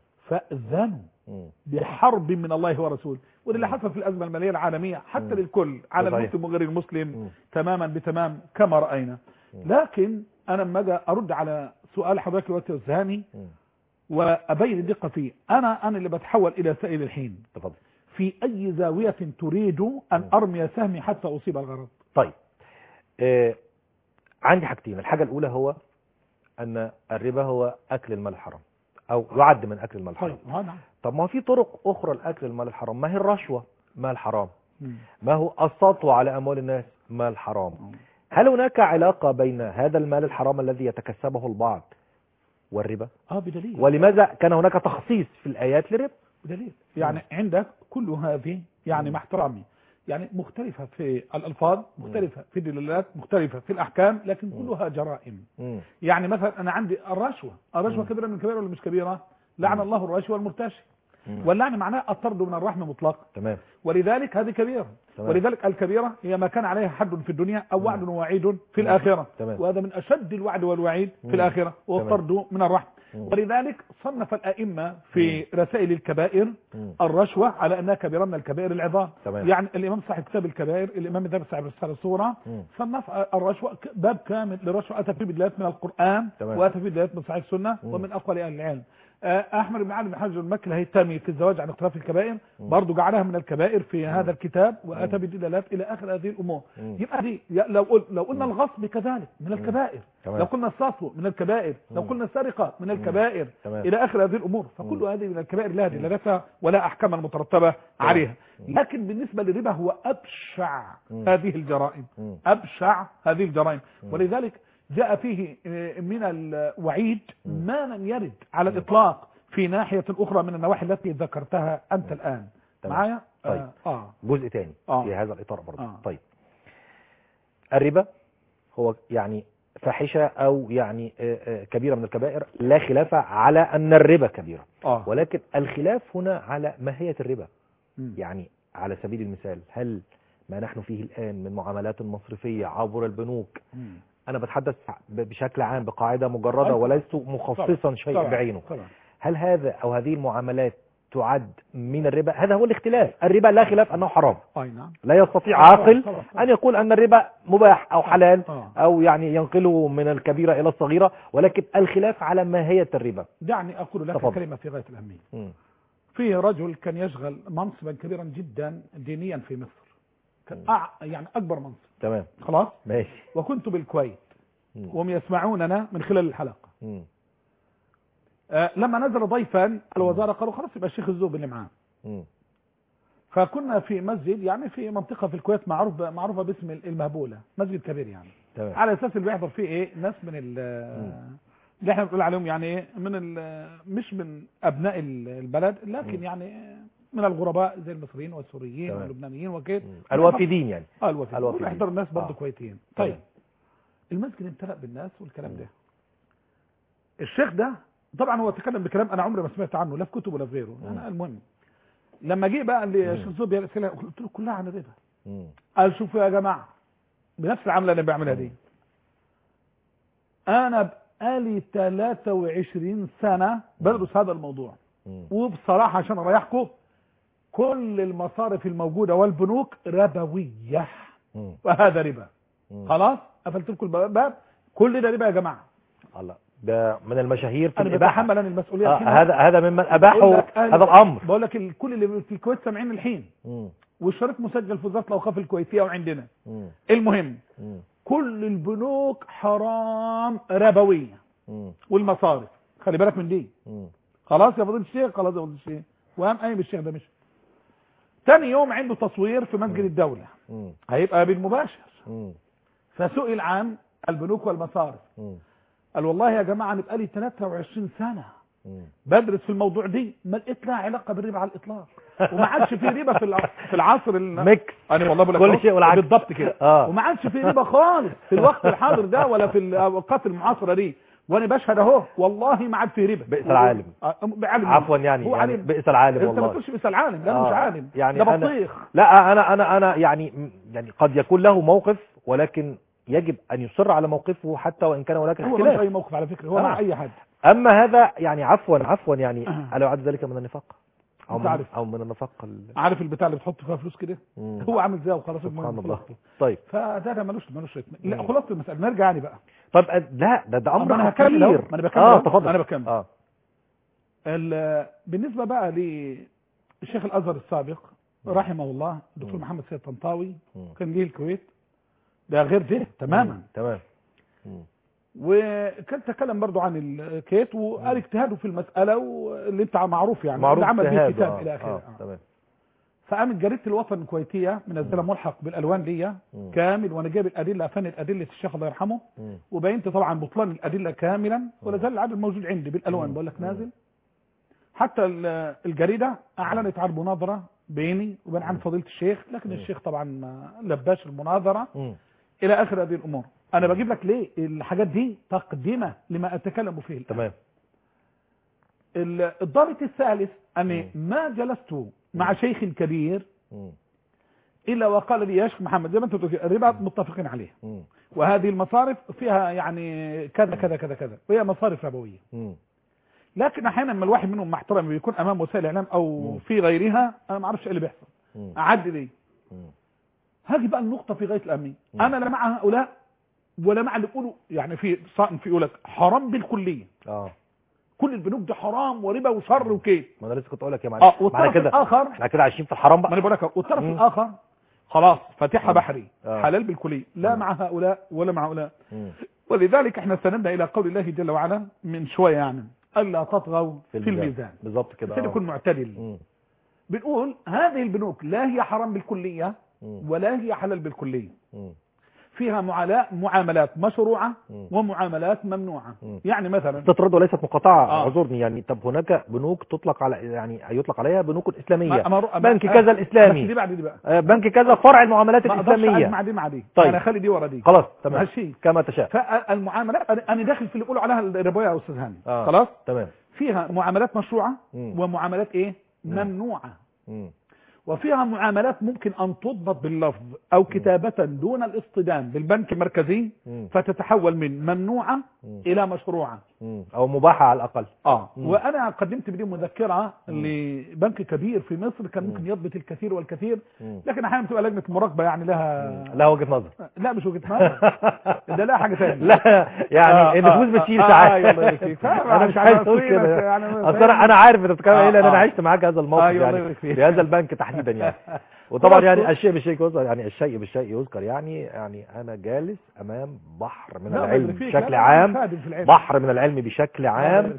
فأذنوا بحرب من الله ورسوله. وده اللي حصل في الأزمة المالية العالمية حتى للكل، على المسلم وغير المسلم تماما بتمام كما رأينا. لكن أنا لما أجي أرد على سؤال حضرتك دلوقتي يا أستاذ هاني وأبين الدقة فيه، أنا اللي بتحول إلى سائل الحين. في أي زاوية تريد أن أرمي سهمي حتى أصيب الغرض؟ طيب، عندي حاجتين. الحاجة الأولى هو أن الربا هو أكل المال الحرام أو يعد من أكل المال الحرام. طب ما في طرق أخرى لأكل المال الحرام، ما هي الرشوة مال حرام، ما هو السطو على أموال الناس مال حرام. هل هناك علاقة بين هذا المال الحرام الذي يتكسبه البعض والربا؟ بدليل. ولماذا كان هناك تخصيص في الآيات للربا؟ بدليل يعني عندك كل هذه يعني مع احترامي يعني مختلفة في الألفاظ، مختلفة في الدلالات، مختلفة في الأحكام، لكن كلها جرائم. يعني مثلا أنا عندي الرشوة كبيرة من كبيرة ولا مش كبيرة؟ لعن الله الرشوة والمرتشي، واللعن معناه الطرد من الرحمة مطلقا. تمام. ولذلك هذه كبيرة. تمام. ولذلك الكبيرة هي ما كان عليها حد في الدنيا أو وعد ووعيد في الآخرة. تمام. وهذا من أشد الوعد والوعيد في الآخرة، والطرد من الرحمة. ولذلك صنف الأئمة في رسائل الكبائر الرشوة على أنها كبيرة من الكبائر العظام. يعني الإمام صاحب كتاب الكبائر، الإمام الذهبي صاحب رسالة الصورة، صنف الرشوة باب كامل للرشوة، أتى فيه بدلالات من القرآن وأتى فيه بدلالات من صحيح السنة ومن أقوال أهل العلم. أحمد بن علي بن حجر المكي الهيثمي في الزواج عن اختلاف الكبائر برضه جعلها من الكبائر في هذا الكتاب، وأتى بدلالات إلى آخر هذه الأمور. يبقى دي لو قلنا الغصب كذلك من الكبائر، لو قلنا السطو من الكبائر، لو قلنا السرقة من الكبائر إلى آخر هذه الأمور، فكل هذه من الكبائر لها دلالتها ولا أحكام المترتبة عليها. لكن بالنسبة للربا هو أبشع هذه الجرائم، أبشع هذه الجرائم. ولذلك جاء فيه من الوعيد ما لم يرد على الإطلاق في ناحية أخرى من النواحي التي ذكرتها أنت الآن معايا. طيب. جزء تاني في هذا الإطار برضه. طيب، الربا هو يعني فاحشة أو يعني كبيرة من الكبائر، لا خلاف على أن الربا كبيرة. ولكن الخلاف هنا على ماهية الربا. يعني على سبيل المثال، هل ما نحن فيه الآن من معاملات مصرفية عبر البنوك، أنا بتحدث بشكل عام بقاعدة مجردة ولست مخصصا شيء بعينه، هل هذا أو هذه المعاملات تعد من الربا؟ هذا هو الاختلاف. الربا لا خلاف أنه حرام. لا يستطيع عاقل أن يقول أن الربا مباح أو حلال أو يعني ينقله من الكبيرة إلى الصغيرة، ولكن الخلاف على ماهية الربا. دعني أقول لك كلمة في غاية الأهمية. في رجل كان يشغل منصبا كبيرا جدا دينيا في مصر، كان يعني أكبر منصب. تمام. خلاص ماشي. وكنت بالكويت وهم يسمعوننا من خلال الحلقة. لما نزل ضيفا الوزارة قالوا خلاص يبقى الشيخ الزوب اللي معاه. فكنا في مسجد يعني في منطقة في الكويت معروفة باسم المهبولة، مسجد كبير يعني. تمام. على اساس اللي بيحضر فيه ايه ناس من اللي احنا بنقول عليهم يعني ايه مش من ابناء البلد، لكن يعني من الغرباء زي المصريين والسوريين واللبنانيين وكده، الوافدين يعني. الوافدين يحضر الناس برضه كويتيين. طيب المسجد امتلأ بالناس والكلام ده. الشيخ ده طبعا هو تكلم بكلام انا عمري ما سمعت عنه لا في كتب ولا في غيره. انا المهم لما جه بقى الشيخ زوب الاسئله قلت له كلها عن الربا. قال شوفوا يا جماعه بنفس العمله اللي بعملها دي، انا بقالي 23 سنه بدرس هذا الموضوع، وبصراحه عشان اريحكم كل المصارف الموجوده والبنوك ربويه، وهذا ربا. خلاص قفلت لكم الباب، كل ده ربا يا جماعه. الله، ده من المشاهير في الإباحة. انا بتحمل المسؤوليه. هذا ممن اباحوا هذا الامر. بقول لك كل اللي في الكويت سامعين الحين، والشريط مسجل في وزاره الاوقاف الكويتيه وعندنا. المهم كل البنوك حرام ربويه، والمصارف خلي بالك من دي. خلاص يا فضيله الشيخ، خلاص يا فضيله الشيخ. وقام قايم الشيخ ده مشي. ثاني يوم عنده تصوير في مسجد الدوله، هيبقى بالمباشر. فسئل عن البنوك والمصارف، قال والله يا جماعه انا بقالي 23 سنه بدرس في الموضوع دي، ما لقيت لها علاقه بالربا على الاطلاق، وما عادش في ربا في العصر ميكس. انا والله بقول لك كل شيء والعكس بالضبط كده. وما عادش في ربا خالص في الوقت الحاضر ده ولا في الاوقات المعاصره دي، وانا بشهد اهو والله ما عاد في ربا. بئس العالم. عفوا يعني بئس العالم والله. انت ما تقولش بئس العالم، لا مش عالم يعني ده بطيخ. لا انا يعني قد يكون له موقف، ولكن يجب ان يصر على موقفه حتى وان كان هناك اختلاف. هو مش اي موقف على فكره، هو مع اي حد. اما هذا يعني عفوا يعني الا يعد ذلك من النفاق او من النفاق عارف البتاع اللي بتحط فيها فلوس كده، هو عامل زي وخلاص. سبحان الله. طيب فده ملوش لا خلاص المساله نرجع يعني بقى. طب لا ده امر انا هكمل اهو، ما انا بكمل. تفضل. انا بكمل. بالنسبه بقى للشيخ الازهر السابق رحمه الله الدكتور محمد سيد طنطاوي، كان جه الكويت، ده غير ده تماما. تمام. وكان تكلم برضو عن الكيت وقال اجتهاده في المساله، واللي انت معروف يعني معروف اللي عمل به اجتهاد. كتاب الى اخره. تمام. فقامت جريده الوطن الكويتيه منزله ملحق بالالوان دي كامل، وانا جايب الادله فن الادله الشيخ الله يرحمه، وبينت طبعا بطلان الادله كاملا، ولا زال العدد موجود عندي بالالوان بقول لك نازل. حتى الجريده اعلنت عن مناظره بيني وبين عن فضيله الشيخ، لكن الشيخ طبعا ما لباش المناظره الى اخر هذه الامور. انا بجيب لك ليه الحاجات دي تقدمه لما اتكلم فيه. تمام. الضابط الثالث اني ما جلست مع شيخ كبير الا وقال لي يا شيخ محمد زي ما انت بتقول الربا متفقين عليه، وهذه المصارف فيها يعني كذا كذا كذا كذا، وهي مصارف ربويه. لكن احيانا لما الواحد منهم محترم بيكون امام وسائل الاعلام او في غيرها انا ما اعرفش ايه اللي بيحصل، اعدي ليه. هذه بقى النقطه في غايه الاهميه. انا لا مع هؤلاء ولا مع اللي بيقولوا يعني في صائم في يقول لك حرام بالكليه. كل البنوك دي حرام وربا وشر وكيد. ما انا لسه كنت اقول لك يا معلم والطرف الاخر احنا كده عايشين في الحرام بقى. ما انا بقول لك والطرف الاخر خلاص فاتحه بحري حلال بالكليه، لا مع هؤلاء ولا مع هؤلاء. ولذلك احنا استندنا الى قول الله جل وعلا من شويه يعني الا تطغوا في الميزان. بالظبط كده. يكون معتدل. بنقول هذه البنوك لا هي حرام بالكليه ولا هي حلال بالكليه. فيها معاملات مشروعة ومعاملات ممنوعة. يعني مثلا تطرد وليست مقاطعة. اعذرني يعني. طب هناك بنوك تطلق على يعني يطلق عليها بنوك الإسلامية، بنك كذا الإسلامي، دي بقى بنك كذا فرع المعاملات الإسلامية. مع دي طيب انا خلي دي ورا دي خلاص تمام كما تشاء. فالمعاملات انا داخل في اللي بيقولوا عليها الربوية يا استاذ هاني. خلاص تمام. فيها معاملات مشروعة ومعاملات ايه ممنوعة. وفيها معاملات ممكن أن تضبط باللفظ أو كتابة دون الاصطدام بالبنك المركزي فتتحول من ممنوعة إلى مشروعة أو مباحة على الأقل. وأنا قدمت بدي مذكرة لبنك كبير في مصر كان ممكن يضبط الكثير والكثير، لكن أحيانا بتبقى لجنة مراقبة يعني لها وجهة نظر. لا مش وجهة نظر، ده لا حاجة ثانية. لا يعني النفوس بتشيل ساعات. أنا مش عايز أقول كده يعني. أنا عارف أنت بتتكلم إيه لأن أنا عشت معاك هذا الموقف يعني في هذا البنك تحديدا يعني. وطبعا يعني الشيء بالشيء يذكر، يعني الشيء بالشيء يذكر، يعني انا جالس امام بحر من العلم بشكل عام، بحر من العلم بشكل عام،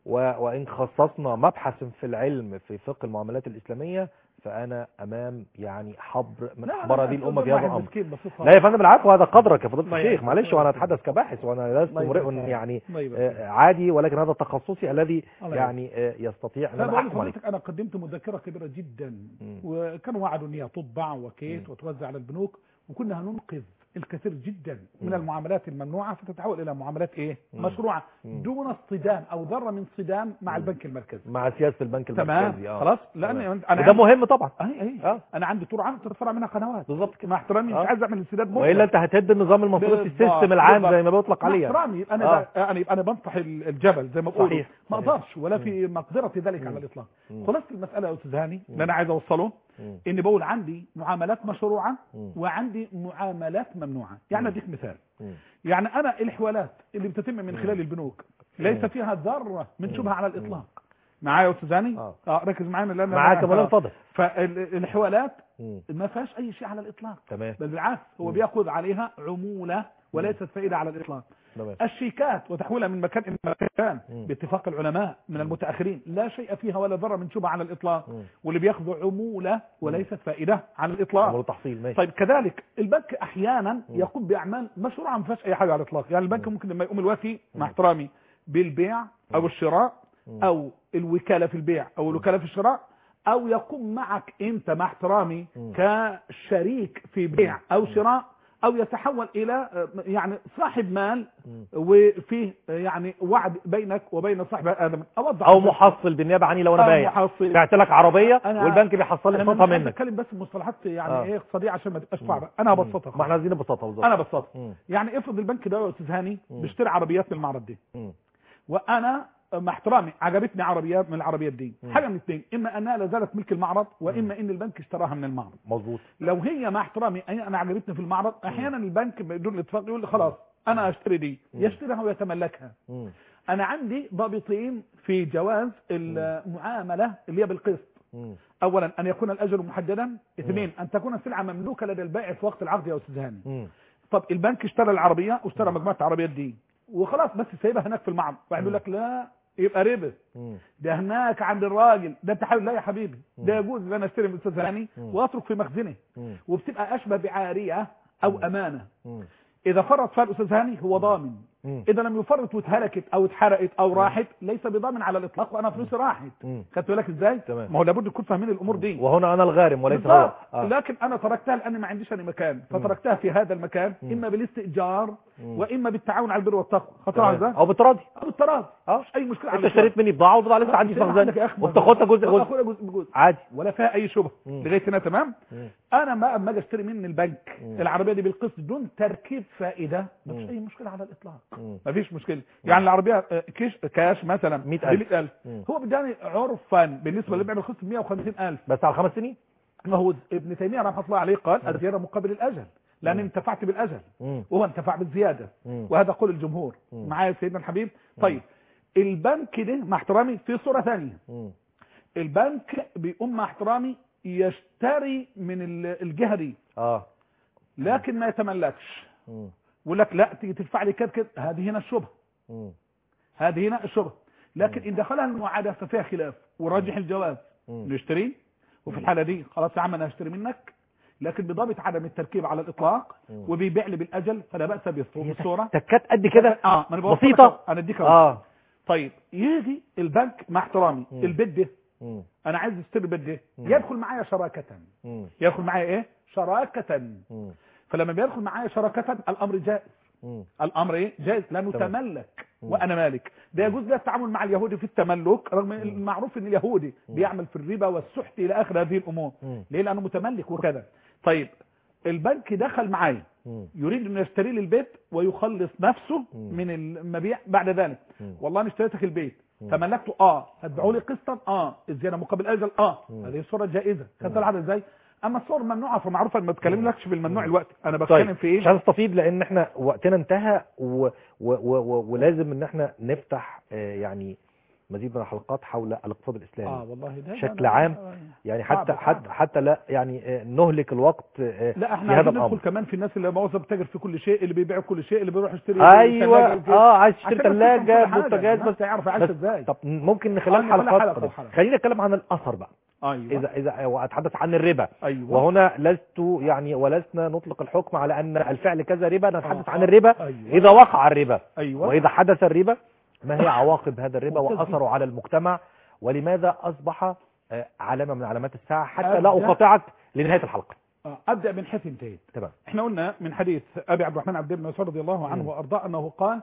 وان خصصنا مبحث في العلم في فقه المعاملات الاسلاميه فانا امام يعني حبر من احبار هذه الامه في هذا الامر. لا يا فندم العفو، هذا قدرك يا فضيله الشيخ، معلش وانا اتحدث كباحث وانا لست امرئ يعني عادي، ولكن هذا تخصصي الذي يعني يستطيع ان انا احكم عليه. انا قدمت مذكره كبيره جدا وكانوا وعدوا ان هي تطبع وكيت وتوزع على البنوك، وكنا هننقذ الكثير جدا من المعاملات الممنوعه فتتحول الى معاملات ايه مشروعه دون اصطدام او ذره من صدام مع البنك المركزي، مع سياسه البنك المركزي. خلاص لان انا ده مهم طبعا. انا عندي طرعه تتفرع منها قنوات بالظبط مع احترامي مش عايز اعمل انسداد والا انت هتهد النظام المصرفي السيستم العام زي ما بيطلق عليه. احترامي انا بنطح الجبل زي ما بقول، ما اقدرش ولا في مقدرتي ذلك على الاطلاق. خلاصه المساله يا استاذ هاني اللي انا عايز اوصله اني بقول عندي معاملات مشروعه وعندي معاملات ممنوعه. يعني اديك مثال، يعني انا الحوالات اللي بتتم من خلال البنوك ليس فيها ذره من شبهه على الاطلاق. معايا يا استاذ هاني؟ ركز معانا لان معاك ولا اتفضل. فالحوالات ما فيهاش اي شيء على الاطلاق، تمام، بل بالعكس هو بياخذ عليها عموله وليست فائده على الاطلاق. الشيكات وتحويلها من مكان الى مكان باتفاق العلماء من المتاخرين لا شيء فيها ولا ذره من شبهه على الاطلاق، واللي بياخذوا عموله وليست فائده على الاطلاق. عموله تحصيل ماشي. طيب كذلك البنك احيانا يقوم باعمال مشروعه ما فيهاش اي حاجه على الاطلاق. يعني البنك ممكن لما يقوم الوفي مع احترامي بالبيع او الشراء او الوكاله في البيع او الوكاله في الشراء، او يقوم معك انت مع احترامي كشريك في بيع او شراء، او يتحول الى يعني صاحب مال وفيه يعني وعد بينك وبين صاحب ادم او محصل بالنيابه عني لو انا بايع بعت لك عربيه والبنك بيحصل لي قسطها منك. انا بتكلم بس مصطلحات يعني ايه اقتصاديه عشان ما تبقاش صعبه. انا هبسطها. ما احنا عايزين نبسطها بالظبط. انا ببسطها. يعني افرض البنك ده يا استاذ هاني بيشتري عربيات من المعرض دي، وانا مع احترامي عجبتني عربيات من العربيات دي، حاجه من اثنين، اما انها لا زالت ملك المعرض واما ان البنك اشتراها من المعرض. مظبوط. لو هي مع احترامي انا عجبتني في المعرض، احيانا البنك بدون الاتفاق يقول لي خلاص انا اشتري دي، يشتريها ويتملكها. انا عندي ضابطين في جواز المعامله اللي هي بالقسط. اولا ان يكون الاجر محددا، اثنين ان تكون السلعه مملوكه لدى البائع في وقت العقد يا استاذ هاني. طب البنك اشترى العربيه واشترى مجموعه العربيات دي وخلاص بس سايبها هناك في المعرض، واحد يقول لك لا يبقى ربا. ده هناك عند الراجل ده تحاول، لا يا حبيبي ده يجوز ان انا اشتري من الاستاذ هاني واترك في مخزنه، وبتبقى اشبه بعاريه او امانه. اذا فرط فيها الاستاذ هاني هو ضامن، اذا لم يفرط واتهلكت او اتحرقت او راحت ليس بضامن على الاطلاق، وانا فلوسي راحت. خدت بالك ازاي؟ ما هو لابد نكون فاهمين الامور دي. وهنا انا الغارم وليس هو. لكن انا تركتها لان ما عنديش انا مكان، فتركتها في هذا المكان اما بالاستئجار واما بالتعاون على البر والتقوى. خدتها ازاي؟ او بالتراضي. او بالتراضي. مش اي مشكله. انت اشتريت مني بضاعه والبضاعه لسه عندي في مخزن وبتاخدها جزء عادي ولا فيها اي شبهه لغايه هنا. تمام. انا ما اجي اشتري من البنك العربيه دي بالقسط دون تركيب فائده، ما فيش اي مشكله على الاطلاق. ما فيش مشكله. يعني العربيه كاش مثلا 100,000 هو بداني عرفا بالنسبه اللي بيعمل قسط 150,000 بس على 5 سنين. ما هو ابن تيميه رحمه الله عليه قال الزياده مقابل الاجل، لان انتفعت بالاجل وهو انتفع بالزياده، وهذا قول الجمهور. معايا سيدنا الحبيب؟ طيب البنك ده مع احترامي في صوره ثانيه، البنك بيقوم مع احترامي يشتري من الجهه دي لكن ما يتملكش، يقول لك لا تيجي تدفع لي كده، هذه هنا الشبهه. هذه هنا الشبهه. لكن ان دخلها المعادله ففيها خلاف وراجح الجواز نشتري، وفي الحاله دي خلاص يا عم انا هشتري منك لكن بضابط عدم التركيب على الاطلاق، وبيبيع لي بالاجل فلا باس بالصوره. تكات قد كده ما أنا بسيطه. انا اديك طيب يجي البنك مع احترامي البيت ده انا عايز اشتري البيت ده، يدخل معايا شراكه. يدخل معايا ايه؟ شراكه. فلما بيدخل معايا شراكه الامر جائز. الامر ايه؟ جائز لانه تملك وانا مالك. ده يجوز له التعامل مع اليهودي في التملك، رغم المعروف ان اليهودي بيعمل في الربا والسحت الى اخر هذه الامور. ليه؟ لانه متملك وكذا. طيب البنك دخل معايا يريد انه يشتري لي البيت ويخلص نفسه من المبيع بعد ذلك. والله انا اشتريتك البيت تملكته، هتبيعوا لي قسطا، الزياده مقابل اجل، هذه صوره جائزه. خدت العدد ازاي؟ اما الصور ممنوعه فمعروفه، ما بتكلملكش بالممنوع الوقت، انا بتكلم في ايه؟ مش عايز استفيض لان احنا وقتنا انتهى ولازم ان احنا نفتح يعني مزيد من الحلقات حول الاقتصاد الاسلامي والله ده بشكل عام. يعني حتى لا يعني نهلك الوقت. لا احنا ندخل كمان في الناس اللي موظف بتاجر في كل شيء، اللي بيبيع كل شيء، اللي بيروح يشتري عايز تشتري ثلاجه بوتاجاز بس تعرف عايش ازاي. طب ممكن نخليها حلقات. خلينا نتكلم عن الاثر بقى. اذا واتحدث عن الربا. وهنا ولسنا نطلق الحكم على ان الفعل كذا ربا، نتحدث عن الربا. اذا وقع الربا واذا حدث الربا ما هي عواقب هذا الربا واثره على المجتمع، ولماذا اصبح علامه من علامات الساعه، حتى لا اقاطعك لنهايه الحلقه. ابدا من حيث انتهيت. تمام. احنا قلنا من حديث ابي عبد الرحمن عبد بن مسعود رضي الله عنه وارضاه انه قال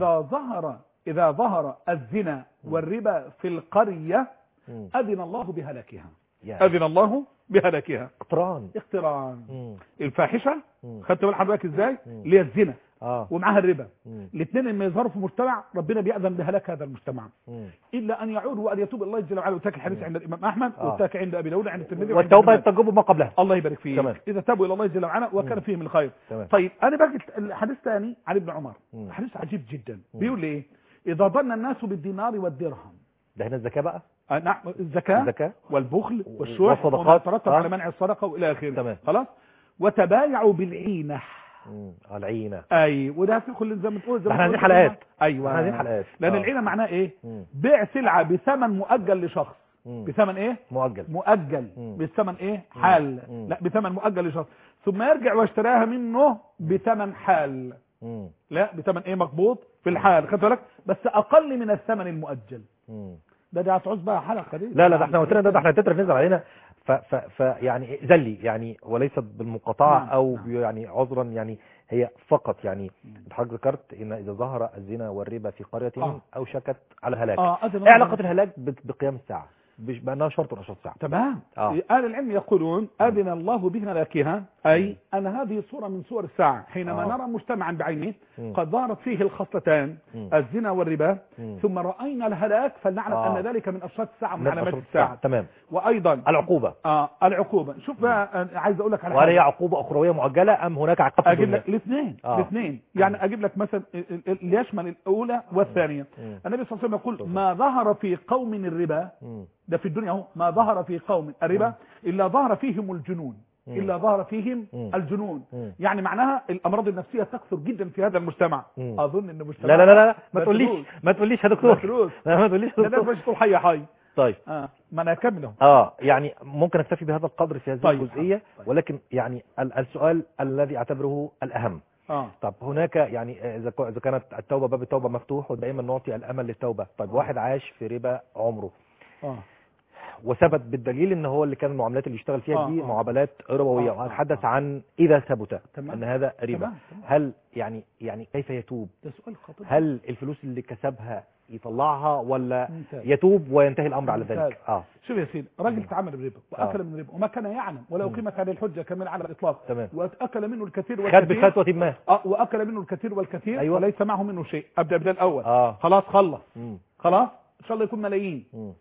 اذا ظهر الزنا والربا في القريه اذن الله بهلاكها. اذن الله بهلاكها. اقتران. الفاحشه خدت بال حضرتك ازاي؟ اللي هي الزنا ومعها الربا، الاثنين لما يظهروا في مجتمع ربنا بيأذن بهلاك هذا المجتمع، الا ان يعود وان يتوب الله جل وعلا. وتاك الحديث عند الامام احمد، وتاك عند ابي داود، عند الترمذي، والتوبه تجب ما قبلها. الله يبارك فيك. اذا تابوا الى الله جل وعلا وكان فيهم الخير. طيب انا باجي الحديث الثاني عن ابن عمر، حديث عجيب جدا. بيقول لي اذا ظن الناس بالدينار والدرهم، ده هنا الزكاه بقى. نعم، الزكاه والبخل والشح وما ترتب على منع الصدقه والى اخره. خلاص. وتبايعوا بالعينه. العينه. وده هتدخل زي ما تقول احنا عايزين حلقات. احنا عايزين حلقات. لان العينه معناه ايه؟ بيع سلعه بثمن مؤجل لشخص. بثمن ايه؟ مؤجل. بثمن ايه؟ حال. لا، بثمن مؤجل لشخص، ثم يرجع واشتراها منه بثمن حال. لا، بثمن ايه؟ مقبوض في الحال. خدت بالك؟ بس اقل من الثمن المؤجل. ده هتعوز بقى حلقه دي. لا احنا قلت لنا ده احنا تتر نزل علينا يعني زلي يعني وليست بالمقاطعه او يعني عذرا، يعني هي فقط يعني حضرتك ذكرت ان اذا ظهر الزنا والربا في قريه او شكت على الهلاك. ايه علاقه الهلاك بقيام الساعه؟ بانها شرط من اشراط الساعه. تمام. اهل العلم يقولون اذن الله بهلاكها، اي ان هذه صوره من صور الساعه، حينما نرى مجتمعا بعينه قد ظهرت فيه الخصلتان الزنا والربا، ثم راينا الهلاك، فلنعلم ان ذلك من اشراط الساعه ومن علامات الساعه. تمام. وايضا العقوبه. العقوبه. شوف بقى، عايز اقول لك على وهل هي عقوبه اخرويه مؤجله ام هناك عقاب؟ اجيب لك الاثنين. يعني اجيب لك مثلا اللي يشمل الاولى والثانيه. النبي صلى الله عليه وسلم يقول ما ظهر في قوم الربا، ده في الدنيا اهو، ما ظهر في قوم الربا الا ظهر فيهم الجنون. إلا ظهر فيهم الجنون. يعني معناها الأمراض النفسية تكثر جدا في هذا المجتمع. أظن أن المجتمع لا ما تقوليش يا دكتور. لا ما تقوليش يا دكتور. مش تقول حي. طيب ما أنا أكمله. يعني ممكن أكتفي بهذا القدر في هذه الجزئية. ولكن يعني السؤال الذي أعتبره الأهم. طب هناك يعني إذا كانت التوبة باب التوبة مفتوح ودائما نعطي الأمل للتوبة. طيب واحد عاش في ربا عمره وثبت بالدليل ان هو اللي كان المعاملات اللي يشتغل فيها دي معاملات ربويه، وهتحدث عن اذا ثبت ان هذا ربا. هل يعني كيف يتوب؟ ده سؤال خطير. هل الفلوس اللي كسبها يطلعها ولا يتوب وينتهي الامر على ذلك؟ شوف يا سيدي، راجل تعامل بالربا واكل من الربا وما كان يعلم ولا اقيمت عليه الحجه كمان على الاطلاق، واكل منه الكثير والكثير، خد بفتوى ما واكل منه الكثير والكثير. أيوة. وليس معه منه شيء. ابدا الاول خلاص خلص. خلاص ان شاء الله يكون ملايين.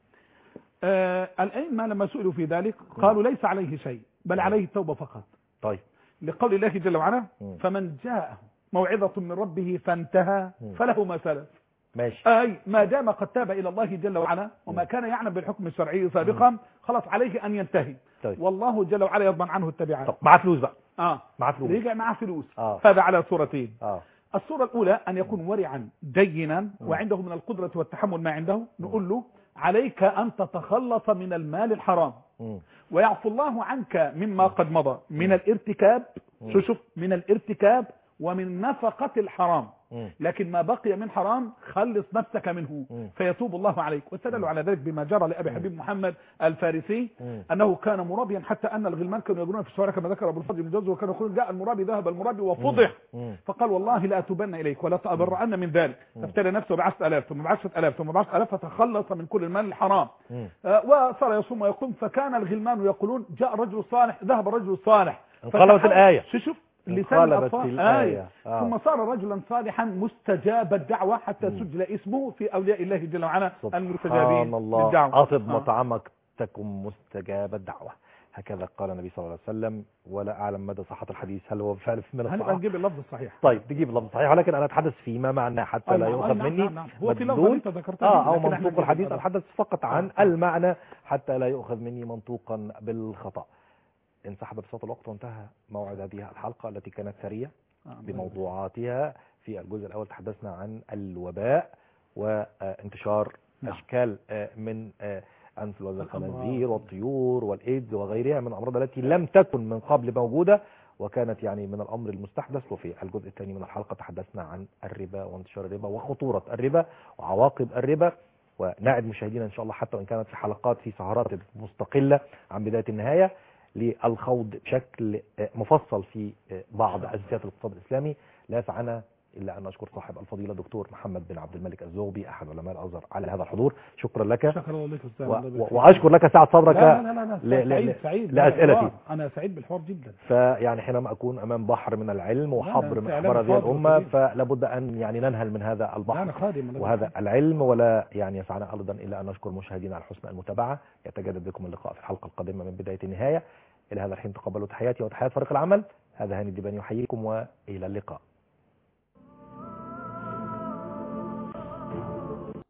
الأئمة لما سئلوا في ذلك قالوا ليس عليه شيء بل عليه التوبة فقط. طيب لقول الله جل وعلا فمن جاءه موعظة من ربه فانتهى فله ما سلف. ماشي. أي ما دام قد تاب إلى الله جل وعلا وما كان يعلم بالحكم الشرعي سابقا خلاص عليه أن ينتهي. طيب. والله جل وعلا يضمن عنه التبعات. طب معاه فلوس بقى. معاه فلوس. رجع معاه فلوس. هذا على صورتين. الصورة الأولى أن يكون ورعا دينا وعنده من القدرة والتحمل ما عنده، نقول له عليك أن تتخلص من المال الحرام ويعفو الله عنك مما قد مضى من الارتكاب. شوف من الارتكاب ومن نفقة الحرام، لكن ما بقي من حرام خلص نفسك منه فيتوب الله عليك. واستدلوا على ذلك بما جرى لأبي حبيب محمد الفارسي أنه كان مرابيا حتى أن الغلمان كانوا يقولون في الشوارع كما ذكر أبو الفضل بن جوزي، وكانوا يقولون جاء المرابي ذهب المرابي وفضح فقال والله لا أتوبن إليك ولا تأبرأن من ذلك. فابتلى نفسه ب10,000 ثم ب10,000 ثم ب10,000 فتخلص من كل المال الحرام. وصار يصوم ويقوم. فكان الغلمان يقولون جاء الرجل الصالح ذهب الرجل الصالح. انقلبت الآية. شوف لسان الأطفال. ثم صار رجلا صالحا مستجاب الدعوة حتى سجل اسمه في أولياء الله جل وعلا المستجابين للدعوة. أطب مطعمك تكن مستجاب الدعوة. هكذا قال النبي صلى الله عليه وسلم. ولا أعلم مدى صحة الحديث هل هو بالفعل من الصحة. هنبقى نجيب اللفظ الصحيح. طيب نجيب اللفظ الصحيح، ولكن أنا أتحدث فيما معنى حتى لا يؤخذ مني مدلول أو منطوق الحديث. أتحدث فقط عن المعنى حتى لا يؤخذ مني منطوقا بالخطأ. انسحب بساط الوقت وانتهى موعد هذه الحلقة التي كانت ثرية بموضوعاتها. في الجزء الأول تحدثنا عن الوباء وانتشار أشكال من أنفلونزا الخنازير والطيور والإيدز وغيرها من الأمراض التي لم تكن من قبل موجودة وكانت يعني من الأمر المستحدث. وفي الجزء الثاني من الحلقة تحدثنا عن الربا وانتشار الربا وخطورة الربا وعواقب الربا. ونعد مشاهدينا إن شاء الله حتى وإن كانت في حلقات في سهرات مستقلة عن بداية النهاية للخوض بشكل مفصل في بعض أساسيات الاقتصاد الإسلامي. لا يسعنا إلا أن نشكر صاحب الفضيلة دكتور محمد بن عبد الملك الزغبي أحد علماء الأزهر على هذا الحضور. شكرا لك. شكرا لك وأشكر لك سعة صدرك. سعيد لأسئلتي. أنا سعيد بالحوار جدا. فيعني حينما أكون أمام بحر من العلم وحبر من أخبار هذه الأمة فلابد أن يعني ننهل من هذا البحر وهذا العلم. ولا يعني يسعنا أيضا إلا أن نشكر مشاهدينا على حسن المتابعة. يتجدد بكم اللقاء في الحلقة القادمة من بداية النهاية. إلى هذا الحين تقبلوا تحياتي وتحيات فريق العمل. هذا هاني الدباني يحييكم وإلى اللقاء.